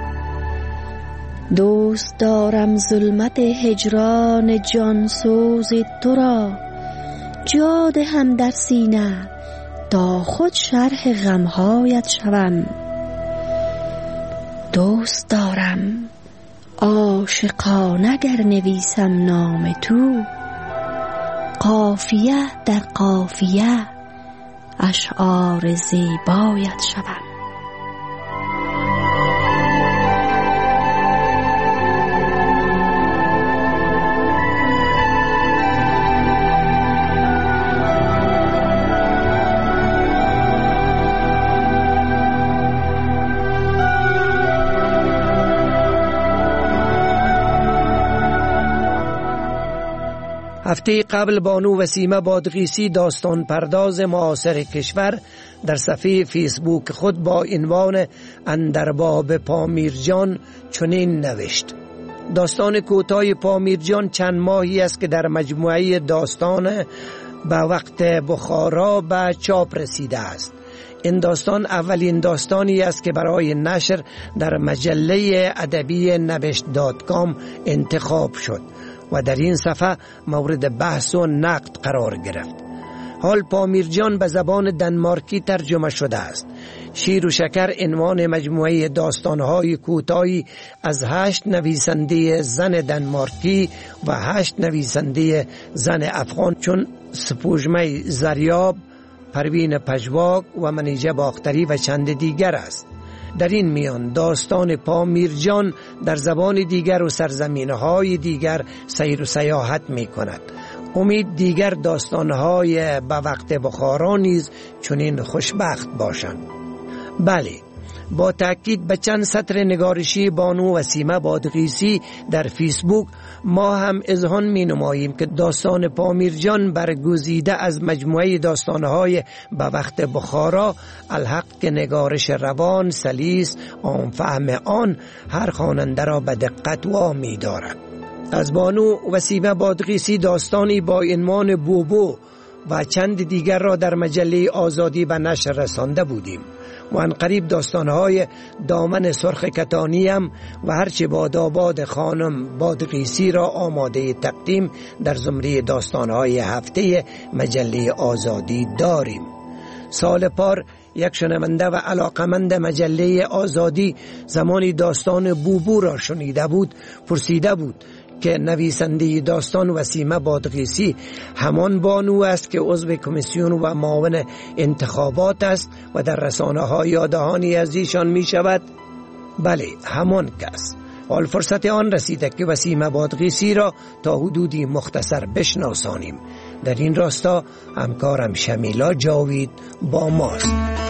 دوست دارم ظلمت هجران جانسوز تو را جا دهم در سینه تا خود شرح غمهایت شوم. دوست دارم عاشقانه گر نویسم نام تو، قافیه در قافیه اشعار زیبایت شوم. هفته قبل بانو وسیمه بادغیسی داستان پرداز معاصر کشور در صفحه فیسبوک خود با عنوان اندرباب پامیرجان چنین نوشت: داستان کوتاه پامیرجان چند ماهی است که در مجموعه داستان به وقت بخارا به چاپ رسیده است. این داستان اولین داستانی است که برای نشر در مجله ادبی نوشت دات کام انتخاب شد و در این صفحه مورد بحث و نقد قرار گرفت. حال پامیرجان به زبان دنمارکی ترجمه شده است. شیر و شکر عنوان مجموعه داستانهای کوتاهی از هشت نویسنده زن دنمارکی و هشت نویسنده زن افغان چون سپوږمۍ زریاب، پروین پژواک و منیژه باختری و چند دیگر است. در این میان داستان پامیرجان در زبان دیگر و سرزمینهای دیگر سیر و سیاحت می کند. امید دیگر داستانهای به وقت بخارا نیز چنین خوشبخت باشند. بله، با تأکید به چند سطر نگارشی بانو وسیمه بادغیسی در فیسبوک ما هم اذعان می نماییم که داستان پامیرجان برگزیده از مجموعه داستانهای به وقت بخارا الحق که نگارش روان، سلیس، آن فهم آن هر خواننده را به دقت وامی دارد. از بانو وسیمه بادغیسی داستانی با عنوان بوبو و چند دیگر را در مجله آزادی به نشر رسانده بودیم و عنقریب داستانهای دامن سرخ کتانی هم و هرچه باداباد خانم بادغیسی را آماده تقدیم در زمره داستانهای هفته مجله آزادی داریم. سال پار یک شنونده و علاقمند مجله آزادی زمانی داستان بوبو را شنیده بود پرسیده بود که نویسنده داستان وسیمه بادغیسی همان بانو است که عضو کمیسیون و معاون انتخابات است و در رسانه ها یادهانی از ایشان می شود؟ بله، همان کس. حال فرصت آن رسیده که وسیمه بادغیسی را تا حدودی مختصر بشناسانیم. در این راستا همکارم شمیلا جاوید با ماست.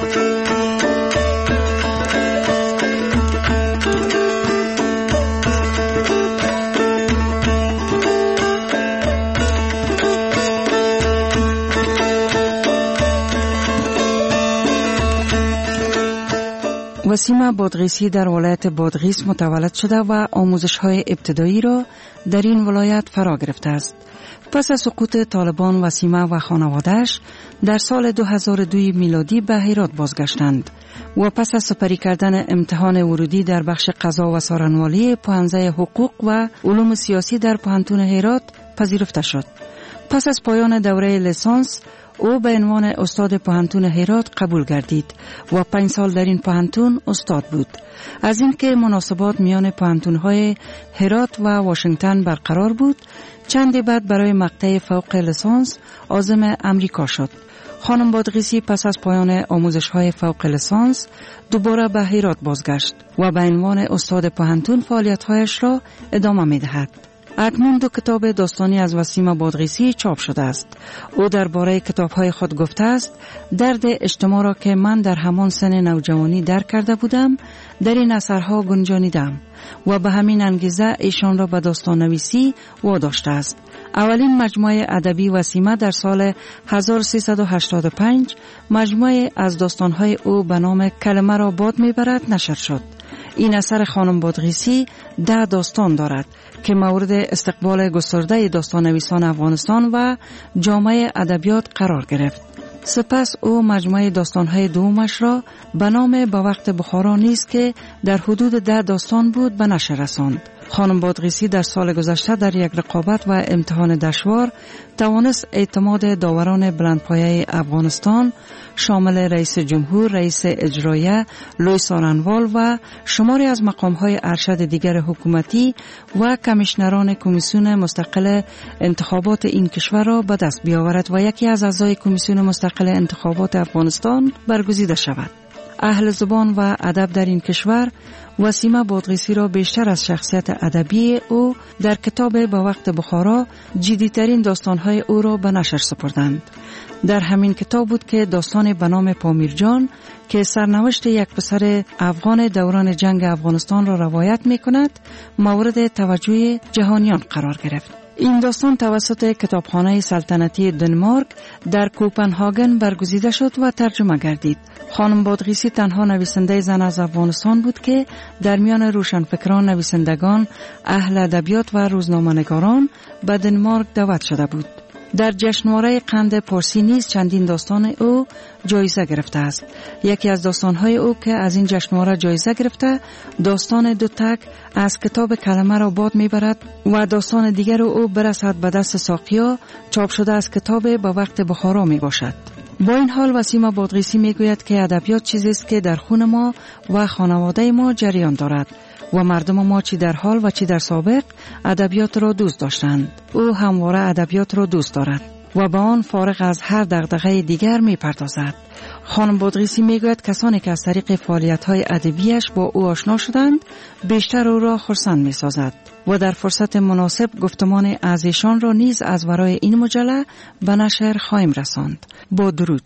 وسیمه بادغیسی در ولایت بادغیس متولد شده و آموزش‌های ابتدایی را در این ولایت فرا گرفته است. پس از سقوط طالبان وسیمه و خانواده‌اش در سال دو هزار و دو میلادی به هرات بازگشتند و پس از سپری کردن امتحان ورودی در بخش قضا و سارنوالی پوهنځی حقوق و علوم سیاسی در پوهنتون هرات پذیرفته شد. پس از پایان دوره لیسانس او به عنوان استاد پوهنتون هرات قبول گردید و پنج سال در این پوهنتون استاد بود. از اینکه مناسبات میان پوهنتون‌های هرات و واشنگتن برقرار بود، چندی بعد برای مقطع فوق لیسانس عازم امریکا شد. خانم بادغیسی پس از پایان آموزش‌های فوق لیسانس دوباره به هرات بازگشت و به عنوان استاد پوهنتون فعالیت‌هایش را ادامه می‌دهد. اکنون دو کتاب داستانی از وسیمه بادغیسی چاپ شده است. او درباره کتاب‌های خود گفته است: درد اجتماع را که من در همان سن نوجوانی درک کرده بودم در این اثرها گنجانیدم و به همین انگیزه ایشان را به داستان نویسی واداشته است. اولین مجموعه ادبی وسیمه در سال هزار و سیصد و هشتاد و پنج مجموعه از داستان‌های او به نام کلمه را باد میبرد نشر شد. این اثر خانم بادغیسی ده داستان دارد که مورد استقبال گسترده داستان نویسان افغانستان و جامعه ادبیات قرار گرفت. سپس او مجموعه داستان‌های دومش را به نام به وقت بخارا نیست که در حدود ده داستان بود به نشر رساند. خانم بادغیسی در سال گذشته در یک رقابت و امتحان دشوار توانست اعتماد داوران بلندپایه افغانستان شامل رئیس جمهور، رئیس اجرایه، لوی سارنوال و شماری از مقام‌های ارشد دیگر حکومتی و کمیشنران کمیسیون مستقل انتخابات این کشور را به دست بیاورد و یکی از اعضای کمیسیون مستقل انتخابات افغانستان برگزیده شود. اهل زبان و ادب در این کشور وسیمه بادغیسی را بیشتر از شخصیت ادبی او در کتاب به وقت بخارا جدی‌ترین داستان‌های او را به نشر سپردند. در همین کتاب بود که داستان به نام پامیرجان که سرنوشت یک پسر افغان دوران جنگ افغانستان را روایت می‌کند مورد توجه جهانیان قرار گرفت. این داستان توسط کتابخانه سلطنتی دنمارک در کوپنهاگن برگزیده شد و ترجمه گردید. خانم بادغیسی تنها نویسنده زن از افغانستان بود که در میان روشنفکران، نویسندگان، اهل ادبیات و روزنامه‌نگاران به دنمارک دعوت شده بود. در جشنواره قند پارسی نیز چندین داستان او جایزه گرفته است. یکی از داستان‌های او که از این جشنواره جایزه گرفته، داستان دو تک از کتاب کلمه را باد میبرد و داستان دیگر او برسد به دست ساقیا چاپ شده از کتاب به وقت بخارا می باشد. با این حال وسیمه بادغیسی میگوید که ادبیات چیزی است که در خون ما و خانواده ما جریان دارد و مردم ما چی در حال و چی در سابق ادبیات را دوست داشتند. او همواره ادبیات را دوست دارد و به آن فارغ از هر دغدغه دیگر میپردازد. خانم بادغیسی میگوید کسانی که از طریق فعالیت‌های ادبیش با او آشنا شدند بیشتر او را خرسند میسازد و در فرصت مناسب گفتمان از ایشان را نیز از ورای این مجله به نشر خواهیم رساند. با درود.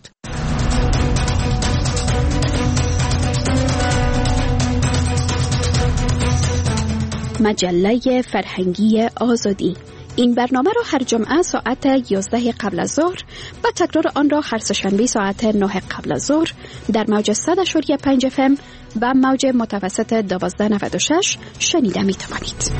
مجله فرهنگی آزادی. این برنامه را هر جمعه ساعت یازده قبل از ظهر و تکرار آن را هر سه‌شنبه ساعت نه قبل از ظهر در موج صد و پنج اف ام و موج متوسط دوازده نود و شش شنیده می توانید.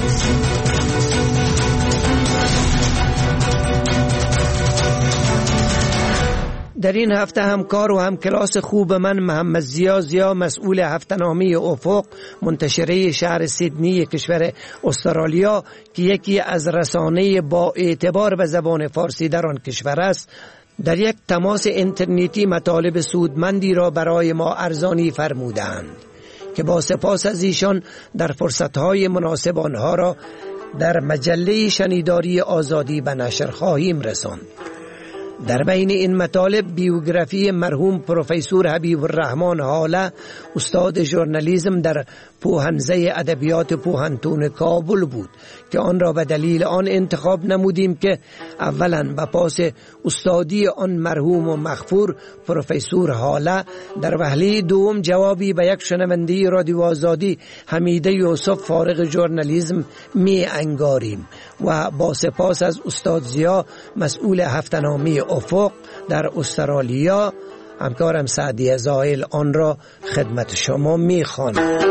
در این هفته همکار و هم کلاس خوب من محمد زیا زیا مسئول هفته‌نامه افق منتشره شهر سیدنی کشور استرالیا که یکی از رسانه با اعتبار به زبان فارسی در آن کشور است، در یک تماس اینترنتی مطالب سودمندی را برای ما ارزانی فرمودند که با سپاس از ایشان در فرصتهای مناسب آنها را در مجله شنیداری آزادی به نشر خواهیم رساند. در بین این مطالب بیوگرافی مرحوم پروفسور حبیب الرحمن حاله، استاد ژورنالیسم در پوهنزه ادبیات پوهنتون کابل بود که آن را به دلیل آن انتخاب نمودیم که اولا به پاس استادی آن مرحوم و مغفور پروفسور حاله، در وهله دوم جوابی به یک شنونده رادیو آزادی حمیده یوسف فارغ ژورنالیسم می انگاریم و با سپاس از استاد زیا مسئول هفته‌نامه افق در استرالیا، همکارم سعدی زائل آن را خدمت شما می خوانم.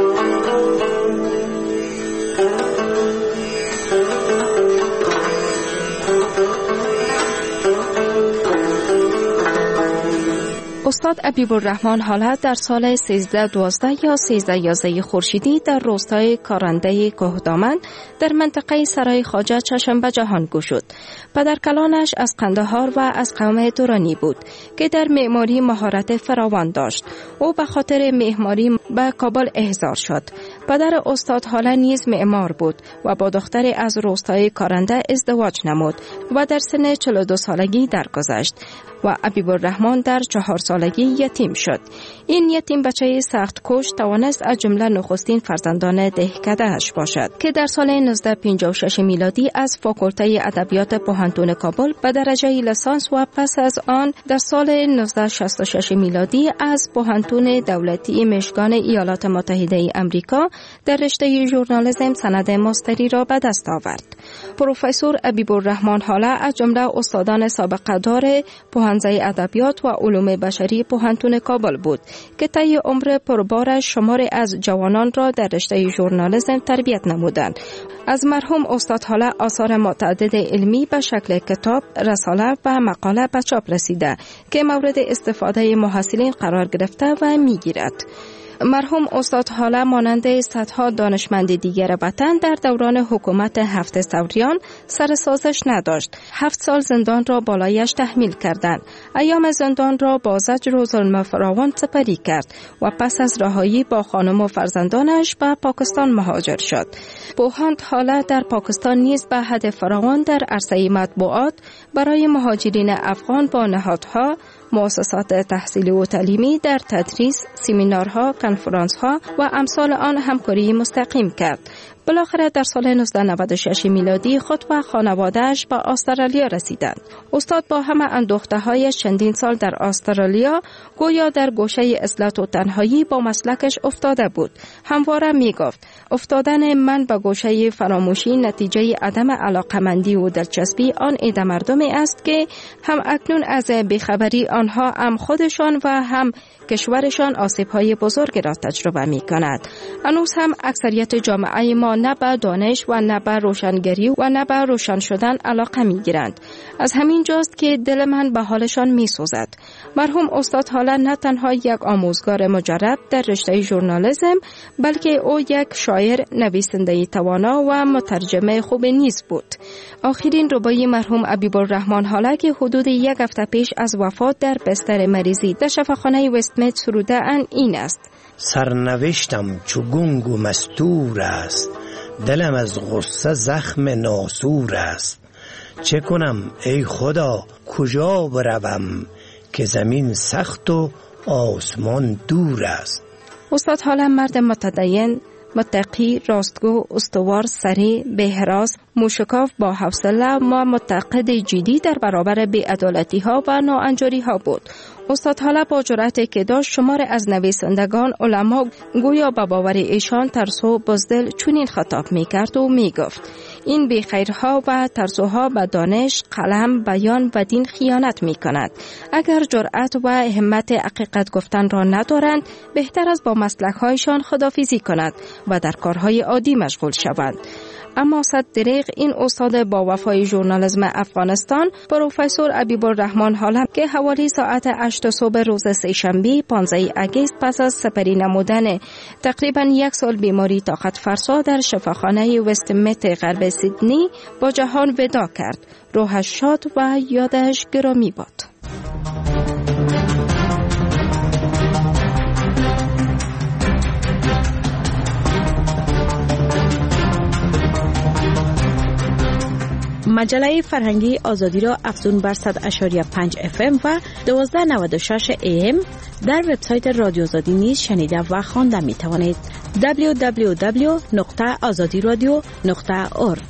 استاد حبیب الرحمن حاله در سال سیزده دوازده یا سیزده یازده خورشیدی در روستای کارنده کوهدامن در منطقه سرای خواجه چشم به جهان گشود. پدرکلانش از قندهار و از قوم دورانی بود که در معماری مهارت فراوان داشت. او به خاطر معماری به کابل احضار شد. پدر استاد حاله نیز معمار بود و با دختری از روستای کارنده ازدواج نمود و در سن چهل و دو سالگی درگذشت و حبیب الرحمن در چهار سالگی یتیم شد. این یتیم بچه سخت کش توانست از جمله نخستین فرزندان دهکده‌اش باشد که در سال نوزده پنجاه و شش میلادی از فاکولته ادبیات پوهنتون کابل به درجه لیسانس و پس از آن در سال نوزده شصت و شش میلادی از پوهنتون دولتی میشگان ایالات متحده آمریکا در رشته ژورنالیسم سند ماستری را به دست آورد. پروفسور حبیب الرحمن حاله از جمله استادان سابقه دار پوهنزه ادبیات و علوم بشری پوهنتون کابل بود که طی عمر پربارش شماری از جوانان را در رشته ژورنالیسم تربیت نمودند. از مرحوم استاد حاله آثار متعدد علمی به شکل کتاب، رساله و مقاله به چاپ رسیده که مورد استفاده محصلین قرار گرفته و میگیرد. مرحوم استاد حاله مانند صدها دانشمند دیگر وطن در دوران حکومت هفت ثوریان سر سازش نداشت. هفت سال زندان را بالایش تحمیل کردند. ایام زندان را با زجر و ظلم فراوان سپری کرد و پس از رهایی با خانم و فرزندانش به پاکستان مهاجر شد. پوهاند حاله در پاکستان نیز به حد فراوان در عرصه مطبوعات برای مهاجرین افغان با نهادها، مؤسسات تحصیلی و تعلیمی در تدریس، سمینارها، کنفرانس‌ها و امثال آن همکاری مستقیم کرد. بالاخره در سال نوزده نود و شش میلادی خود و خانواده‌اش به استرالیا رسیدند. استاد با همه اندوخته‌های چندین سال در استرالیا گویا در گوشه عزلت و تنهایی با مسلکش افتاده بود. همواره میگفت افتادن من به گوشه فراموشی نتیجه عدم علاقمندی و دلچسبی آن عده مردمی است که هم اکنون از بیخبری آنها هم خودشان و هم کشورشان آسیب‌های بزرگ را تجربه می‌کند. هنوز هم اکثریت جامعه ما نه به دانش و نه به روشنگری و نه به روشن شدن علاقه می‌گیرند. از همین جاست که دل من به حالشان می‌سوزد. مرحوم استاد حاله نه تنها یک آموزگار مجرب در رشته ژورنالیسم، بلکه او یک شاعر، نویسنده توانا و مترجم خوب نیز بود. آخرین ربایی مرحوم حبیب الرحمن حاله که حدود یک هفته پیش از وفات در بستر مریضی در شفاخانه وستمید سروده ان این است: سرنوشتم چو گنگ و مستور است، دلم از غصه زخم ناسور است. چه کنم ای خدا کجا بروم، که زمین سخت و آسمان دور است. استاد حاله مرد متدین، متقی، راستگو، استوار، سریع، بهراز، موشکاف با حوصله و متقد جدی در برابر بی‌عدالتی ها و ناانجاری ها بود. استاد حاله با جرأتی که داشت شمار از نویسندگان، علما گویا به باور ایشان ترسو و بزدل چنین خطاب میکرد و میگفت: این بیخیرها و ترسوها به دانش، قلم، بیان و دین خیانت میکند. اگر جرأت و همت حقیقت گفتن را ندارند، بهتر است با مسلک‌هایشان خداحافظی کنند و در کارهای عادی مشغول شوند. اما صد دریغ این استاد با وفای ژورنالیسم افغانستان، پروفسور حبیب الرحمن حاله که حوالی ساعت هشت صبح روز سه‌شنبه پانزده آگوست پس از سپری نمودن تقریبا یک سال بیماری طاقت فرسا در شفاخانه وستمید غرب سیدنی با جهان وداع کرد. روحش شاد و یادش گرامی باد. مجله فرهنگی آزادی را افزون بر صد و شش و پنج اف ام و دوازده نود و شش ای ام در وبسایت رادیو آزادی نیز شنیده و خوانده می توانید. دبلیو دبلیو دبلیو نقطه آزادی رادیو نقطه اورگ.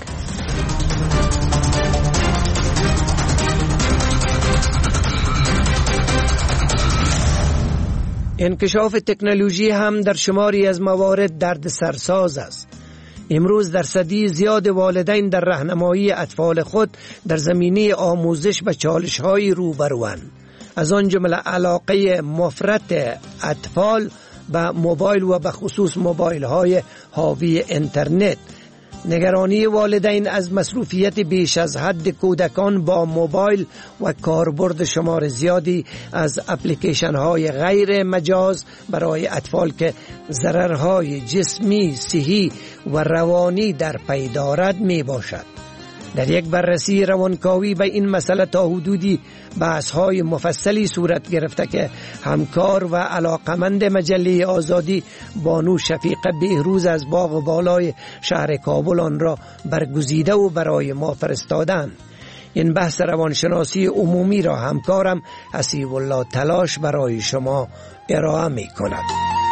انکشاف تکنولوژی هم در شماری از موارد درد سرساز است. امروز در صدی زیاد والدین در راهنمایی اطفال خود در زمینه آموزش به چالش‌های روبروند. از آن جمله علاقه مفرط اطفال به موبایل و به خصوص موبایل‌های حاوی اینترنت، نگرانی والدین از مصروفیت بیش از حد کودکان با موبایل و کاربرد شمار زیادی از اپلیکیشن های غیر مجاز برای اطفال که ضررهای جسمی، صحی و روانی در پی دارد می باشد. در یک بررسی روانکاوی به این مسئله تا حدودی بحث‌های مفصلی صورت گرفته که همکار و علاقمند مجله آزادی بانو شفیقه بهروز از باغ بالای شهر کابل آن را برگزیده و برای ما فرستادند. این بحث روانشناسی عمومی را همکارم حسیب الله تلاش برای شما ارائه می کند.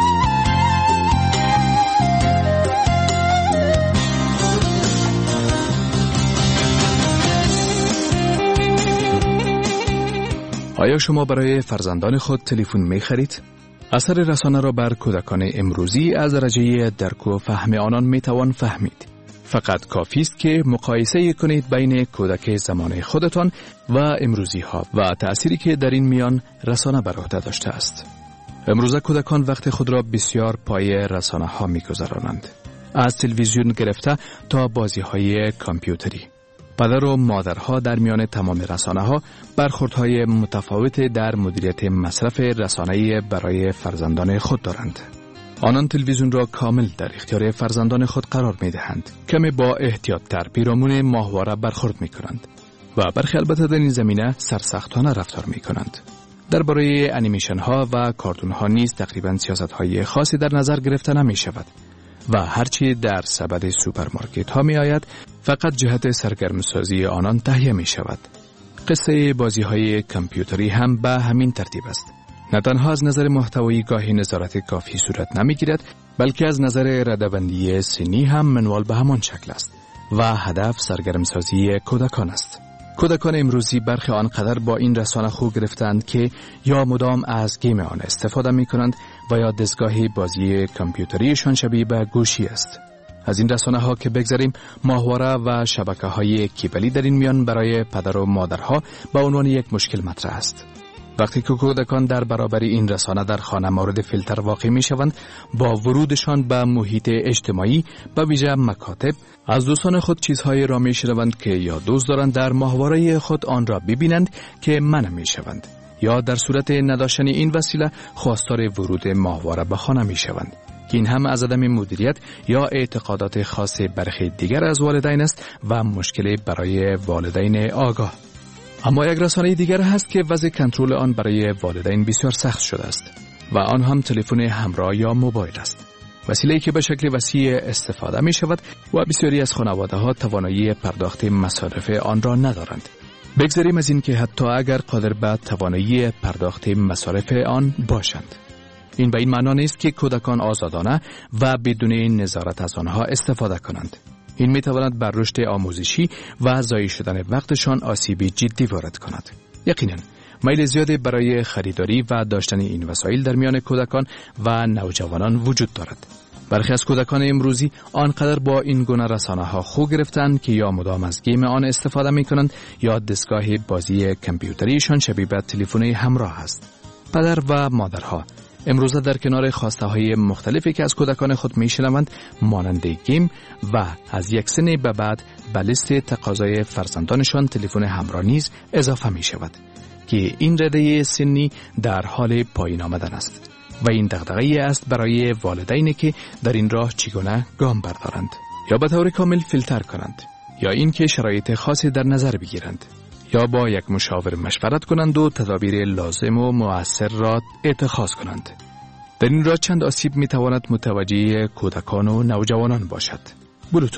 آیا شما برای فرزندان خود تلفن می خرید؟ اثر رسانه را بر کودکان امروزی از درجه درک و فهم آنان می توان فهمید. فقط کافی است که مقایسه کنید بین کودک زمان خودتان و امروزی ها و تأثیری که در این میان رسانه بر عهده داشته است. امروزه کودکان وقت خود را بسیار پای رسانه ها می گذرانند. از تلویزیون گرفته تا بازی های کامپیوتری. پدر و مادرها در میان تمام رسانه ها برخوردهای متفاوت در مدیریت مصرف رسانه‌ای برای فرزندان خود دارند. آنان تلویزیون را کامل در اختیار فرزندان خود قرار می دهند. کمی با احتیاط تر پیرامون ماهواره برخورد می کنند و برخی البته در این زمینه سرسختانه رفتار می کنند. درباره انیمیشن ها و کارتون ها نیز تقریبا سیاست های خاصی در نظر گرفته نمی شود و هرچی در سبد سوپرمارکت ها می آید فقط جهت سرگرمسازی آنان تهیه می شود. قصه بازی های کامپیوتری هم به همین ترتیب است. نه تنها از نظر محتوایی گاهی نظارت کافی صورت نمی گیرد، بلکه از نظر ردبندی سنی هم منوال به همان شکل است و هدف سرگرمسازی کودکان است. کودکان امروزی برخی آنقدر با این رسانه خو گرفتند که یا مدام از گیم آن استفاده می کنند و یا دستگاه بازی کامپیوتریشان شبیه به گوشی است. از این رسانه ها که بگذاریم، ماهواره و شبکه های کیبلی در این میان برای پدر و مادرها به عنوان یک مشکل مطرح است. وقتی که کودکان در برابر این رسانه در خانه مورد فیلتر واقع می شوند، با ورودشان به محیط اجتماعی به ویژه مکاتب از دوستان خود چیزهایی را می شنوند که یا دوست دارند در ماهواره خود آن را ببینند که منع می شوند، یا در صورت نداشتن این وسیله خواستار ورود ماهواره به خانه می شوند. این هم از عدم مدیریت یا اعتقادات خاص برخی دیگر از والدین است و مشکلی برای والدین آگاه. اما یک رسانه دیگر هست که وضع کنترل آن برای والدین بسیار سخت شده است و آن هم تلفن همراه یا موبایل است. وسیله‌ای که به شکل وسیع استفاده می شود و بسیاری از خانواده ها توانایی پرداخت مصارف آن را ندارند. بگذاریم از این که حتی اگر قادر به توانایی پرداخت مصارف آن باشند، این به این معنا نیست که کودکان آزادانه و بدون نظارت از آنها استفاده کنند. این می تواند بر رشد آموزشی و ضایع شدن وقتشان آسیب جدی وارد کند. یقینا میل زیادی برای خریداری و داشتن این وسایل در میان کودکان و نوجوانان وجود دارد. برخی از کودکان امروزی آنقدر با این گونه رسانه ها خو گرفتند که یا مدام از گیم آن استفاده می کنند یا دستگاه بازی کامپیوتریشان شبیه به تلفن همراه است. پدر و مادرها امروزه در کنار خواسته های مختلفی که از کودکان خود می شنوند مانند گیم و از یک سن به بعد به لیست تقاضای فرزندانشان تلفن همراه نیز اضافه می شود که این رده سنی در حال پایین آمدن است و این دغدغه‌ای است برای والدینی که در این راه چگونه گام بردارند، یا به طور کامل فیلتر کنند، یا اینکه شرایط خاصی در نظر بگیرند، یا با یک مشاور مشورت کنند و تدابیر لازم و مؤثر را اتخاذ کنند. در این راه چند آسیب می تواند متوجه کودکان و نوجوانان باشد. بلوتوت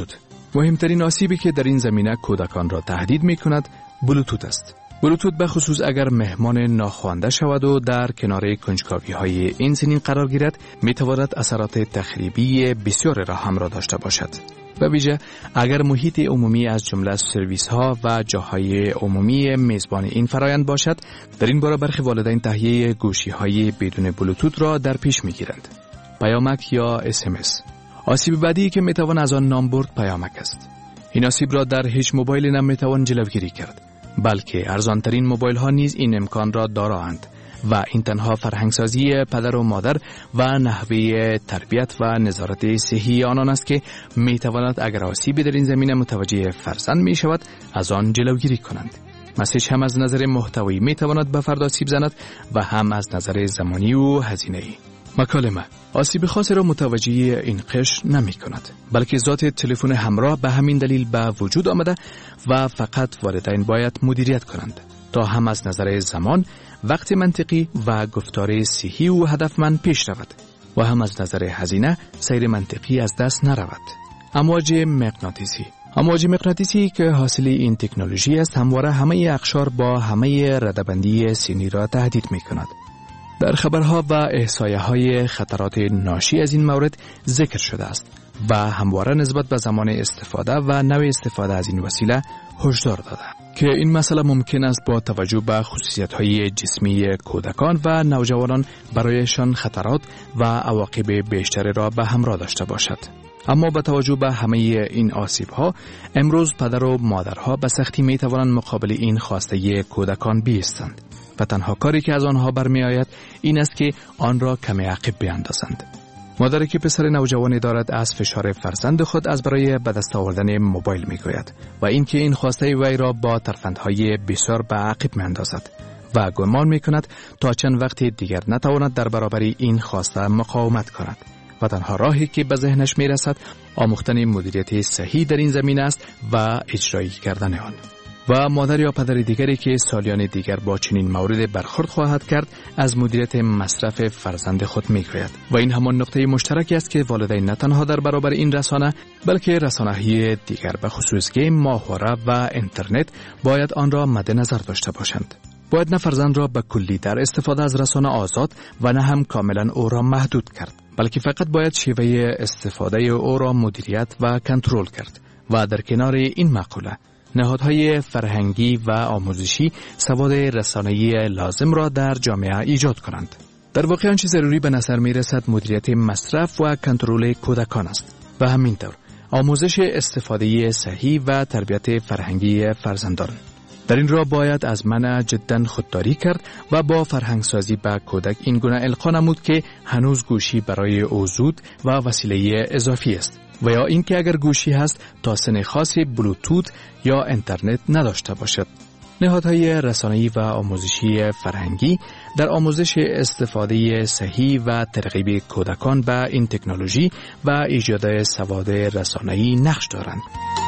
مهمترین آسیبی که در این زمینه کودکان را تهدید می کند بلوتوت است. بلوتوت به خصوص اگر مهمان ناخوانده شود و در کنار کنجکاوی های این سنین قرار گیرد می تواند اثرات تخریبی بسیار را همراه داشته باشد. به ویژه اگر محیط عمومی از جمله سرویس ها و جاهای عمومی میزبان این فرایند باشد، در این باره برخی والدین تهیه گوشی های بدون بلوتوت را در پیش می گیرند. پیامک یا اس ام اس. آسیب بعدی که می توان از آن نام برد پیامک است. این آسیب را در هیچ موبایل نمی توان جلوگیری کرد، بلکه ارزانترین موبایل ها نیز این امکان را دارند و این تنها فرهنگسازی پدر و مادر و نحوه تربیت و نظارت صحی آنان است که می تواند اگر آسیبی در این زمینه متوجه فرزند می شود از آن جلوگیری کنند. مسیج هم از نظر محتوی می تواند به فرد آسیب زند و هم از نظر زمانی و هزینه‌ای. مکالمه آسیب خاصی را متوجه این قشر نمی کند، بلکه ذات تلفن همراه به همین دلیل به وجود آمده و فقط والدین باید مدیریت کنند تا هم از نظر زمان، وقت منطقی و گفتار صحی و هدفمند پیش رود و هم از نظر هزینه سیر منطقی از دست نرود. امواج مغناطیسی امواج مغناطیسی که حاصل این تکنولوژی است همواره همه اقشار با همه ردبندی سینی را تهدید می کند. در خبرها و احصایه های خطرات ناشی از این مورد ذکر شده است و همواره نسبت به زمان استفاده و نوع استفاده از این وسیله هشدار داده که این مسئله ممکن است با توجه به خصوصیت‌های جسمی کودکان و نوجوانان برایشان خطرات و عواقب بیشتری را به همراه داشته باشد. اما با توجه به همه این آسیب‌ها، امروز پدر و مادرها به سختی می‌توانند مقابل این خواسته کودکان بایستند و تنها کاری که از آنها برمی آید این است که آن را کمی عقب بیاندازند. مادری که پسر نوجوانی دارد از فشار فرزند خود از برای به دست آوردن موبایل میگوید و اینکه این خواسته وی را با ترفندهای بسیار به عقب میاندازد و گمان میکند تا چند وقت دیگر نتواند در برابر این خواسته مقاومت کند و تنها راهی که به ذهنش میرسد آموختن مدیریت صحیح در این زمینه است و اجرایی کردن آن. و مادر یا پدر دیگری که سالیان دیگر با چنین مورد برخورد خواهد کرد از مدیریت مصرف فرزند خود میگوید و این همان نقطه مشترکی است که والدین نه تنها در برابر این رسانه بلکه رسانه‌های دیگر به خصوص گیم، ماهواره و اینترنت باید آن را مد نظر داشته باشند. باید نه فرزند را به کلی در استفاده از رسانه آزاد و نه هم کاملا او را محدود کرد، بلکه فقط باید شیوه استفاده او را مدیریت و کنترل کرد و در کنار این مقوله نهادهای فرهنگی و آموزشی سواد رسانه‌ای لازم را در جامعه ایجاد کنند. در واقع آنچه ضروری به نظر می‌رسد مدیریت مصرف و کنترل کودکان است و همینطور آموزش استفاده صحیح و تربیت فرهنگی فرزندان. در این راه باید از منع جداً خودداری کرد و با فرهنگسازی به کودک این گونه القا نمود که هنوز گوشی برای او زود و وسیله اضافی است و یا اینکه اگر گوشی هست تا سن خاصی بلوتوت یا اینترنت نداشته باشد. نهادهای رسانه‌ای و آموزشی فرهنگی در آموزش استفاده صحیح و ترغیب کودکان به این تکنولوژی و ایجاد سواد رسانه‌ای نقش دارند.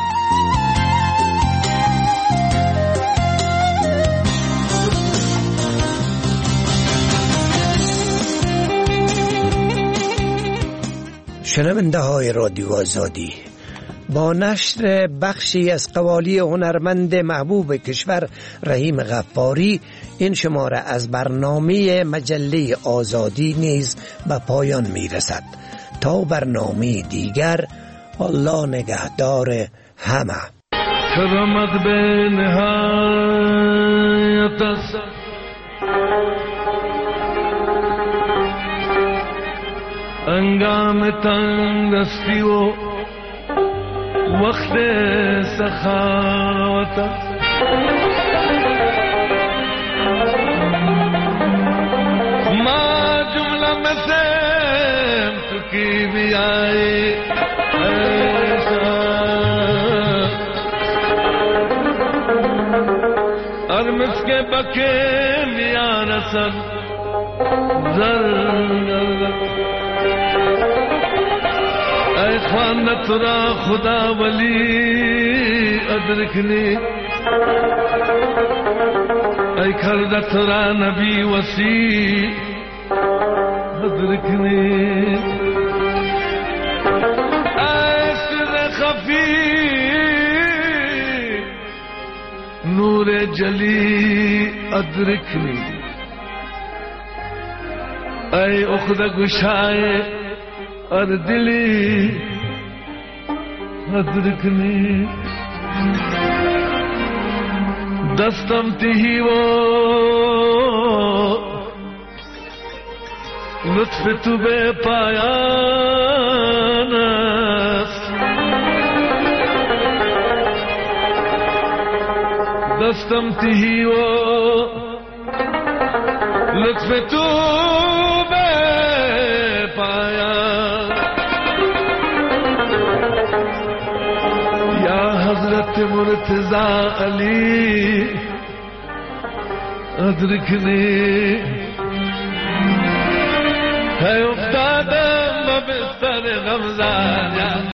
شنونده های رادیو آزادی، با نشر بخشی از قوالی هنرمند محبوب کشور رحیم غفاری این شماره از برنامه مجله آزادی نیز به پایان می رسد. تا برنامه دیگر، الله نگهدار همه. کرامت به نهایت است، انگام تنگ دستی و وقت سخاوت است. ما جمله میں سے تو کی بھی آئی ایسا ارمس کے بکے میاں رسل زر اے خوانت را خدا ولی ادرکنی، اے کردت را نبی وسیع ادرکنی، اے سر خفی नूर जली अदरिकनी ऐ उख्द गुशाए और दिली अदरिकनी दस्तम तिही वो लुत्फ तुबे पाया दस्तम तिही वो लुत्फ तुबे पाया या हजरत मुर्तजा अली अदरिकनी है उफ्ताद बिस्तर रमज़ान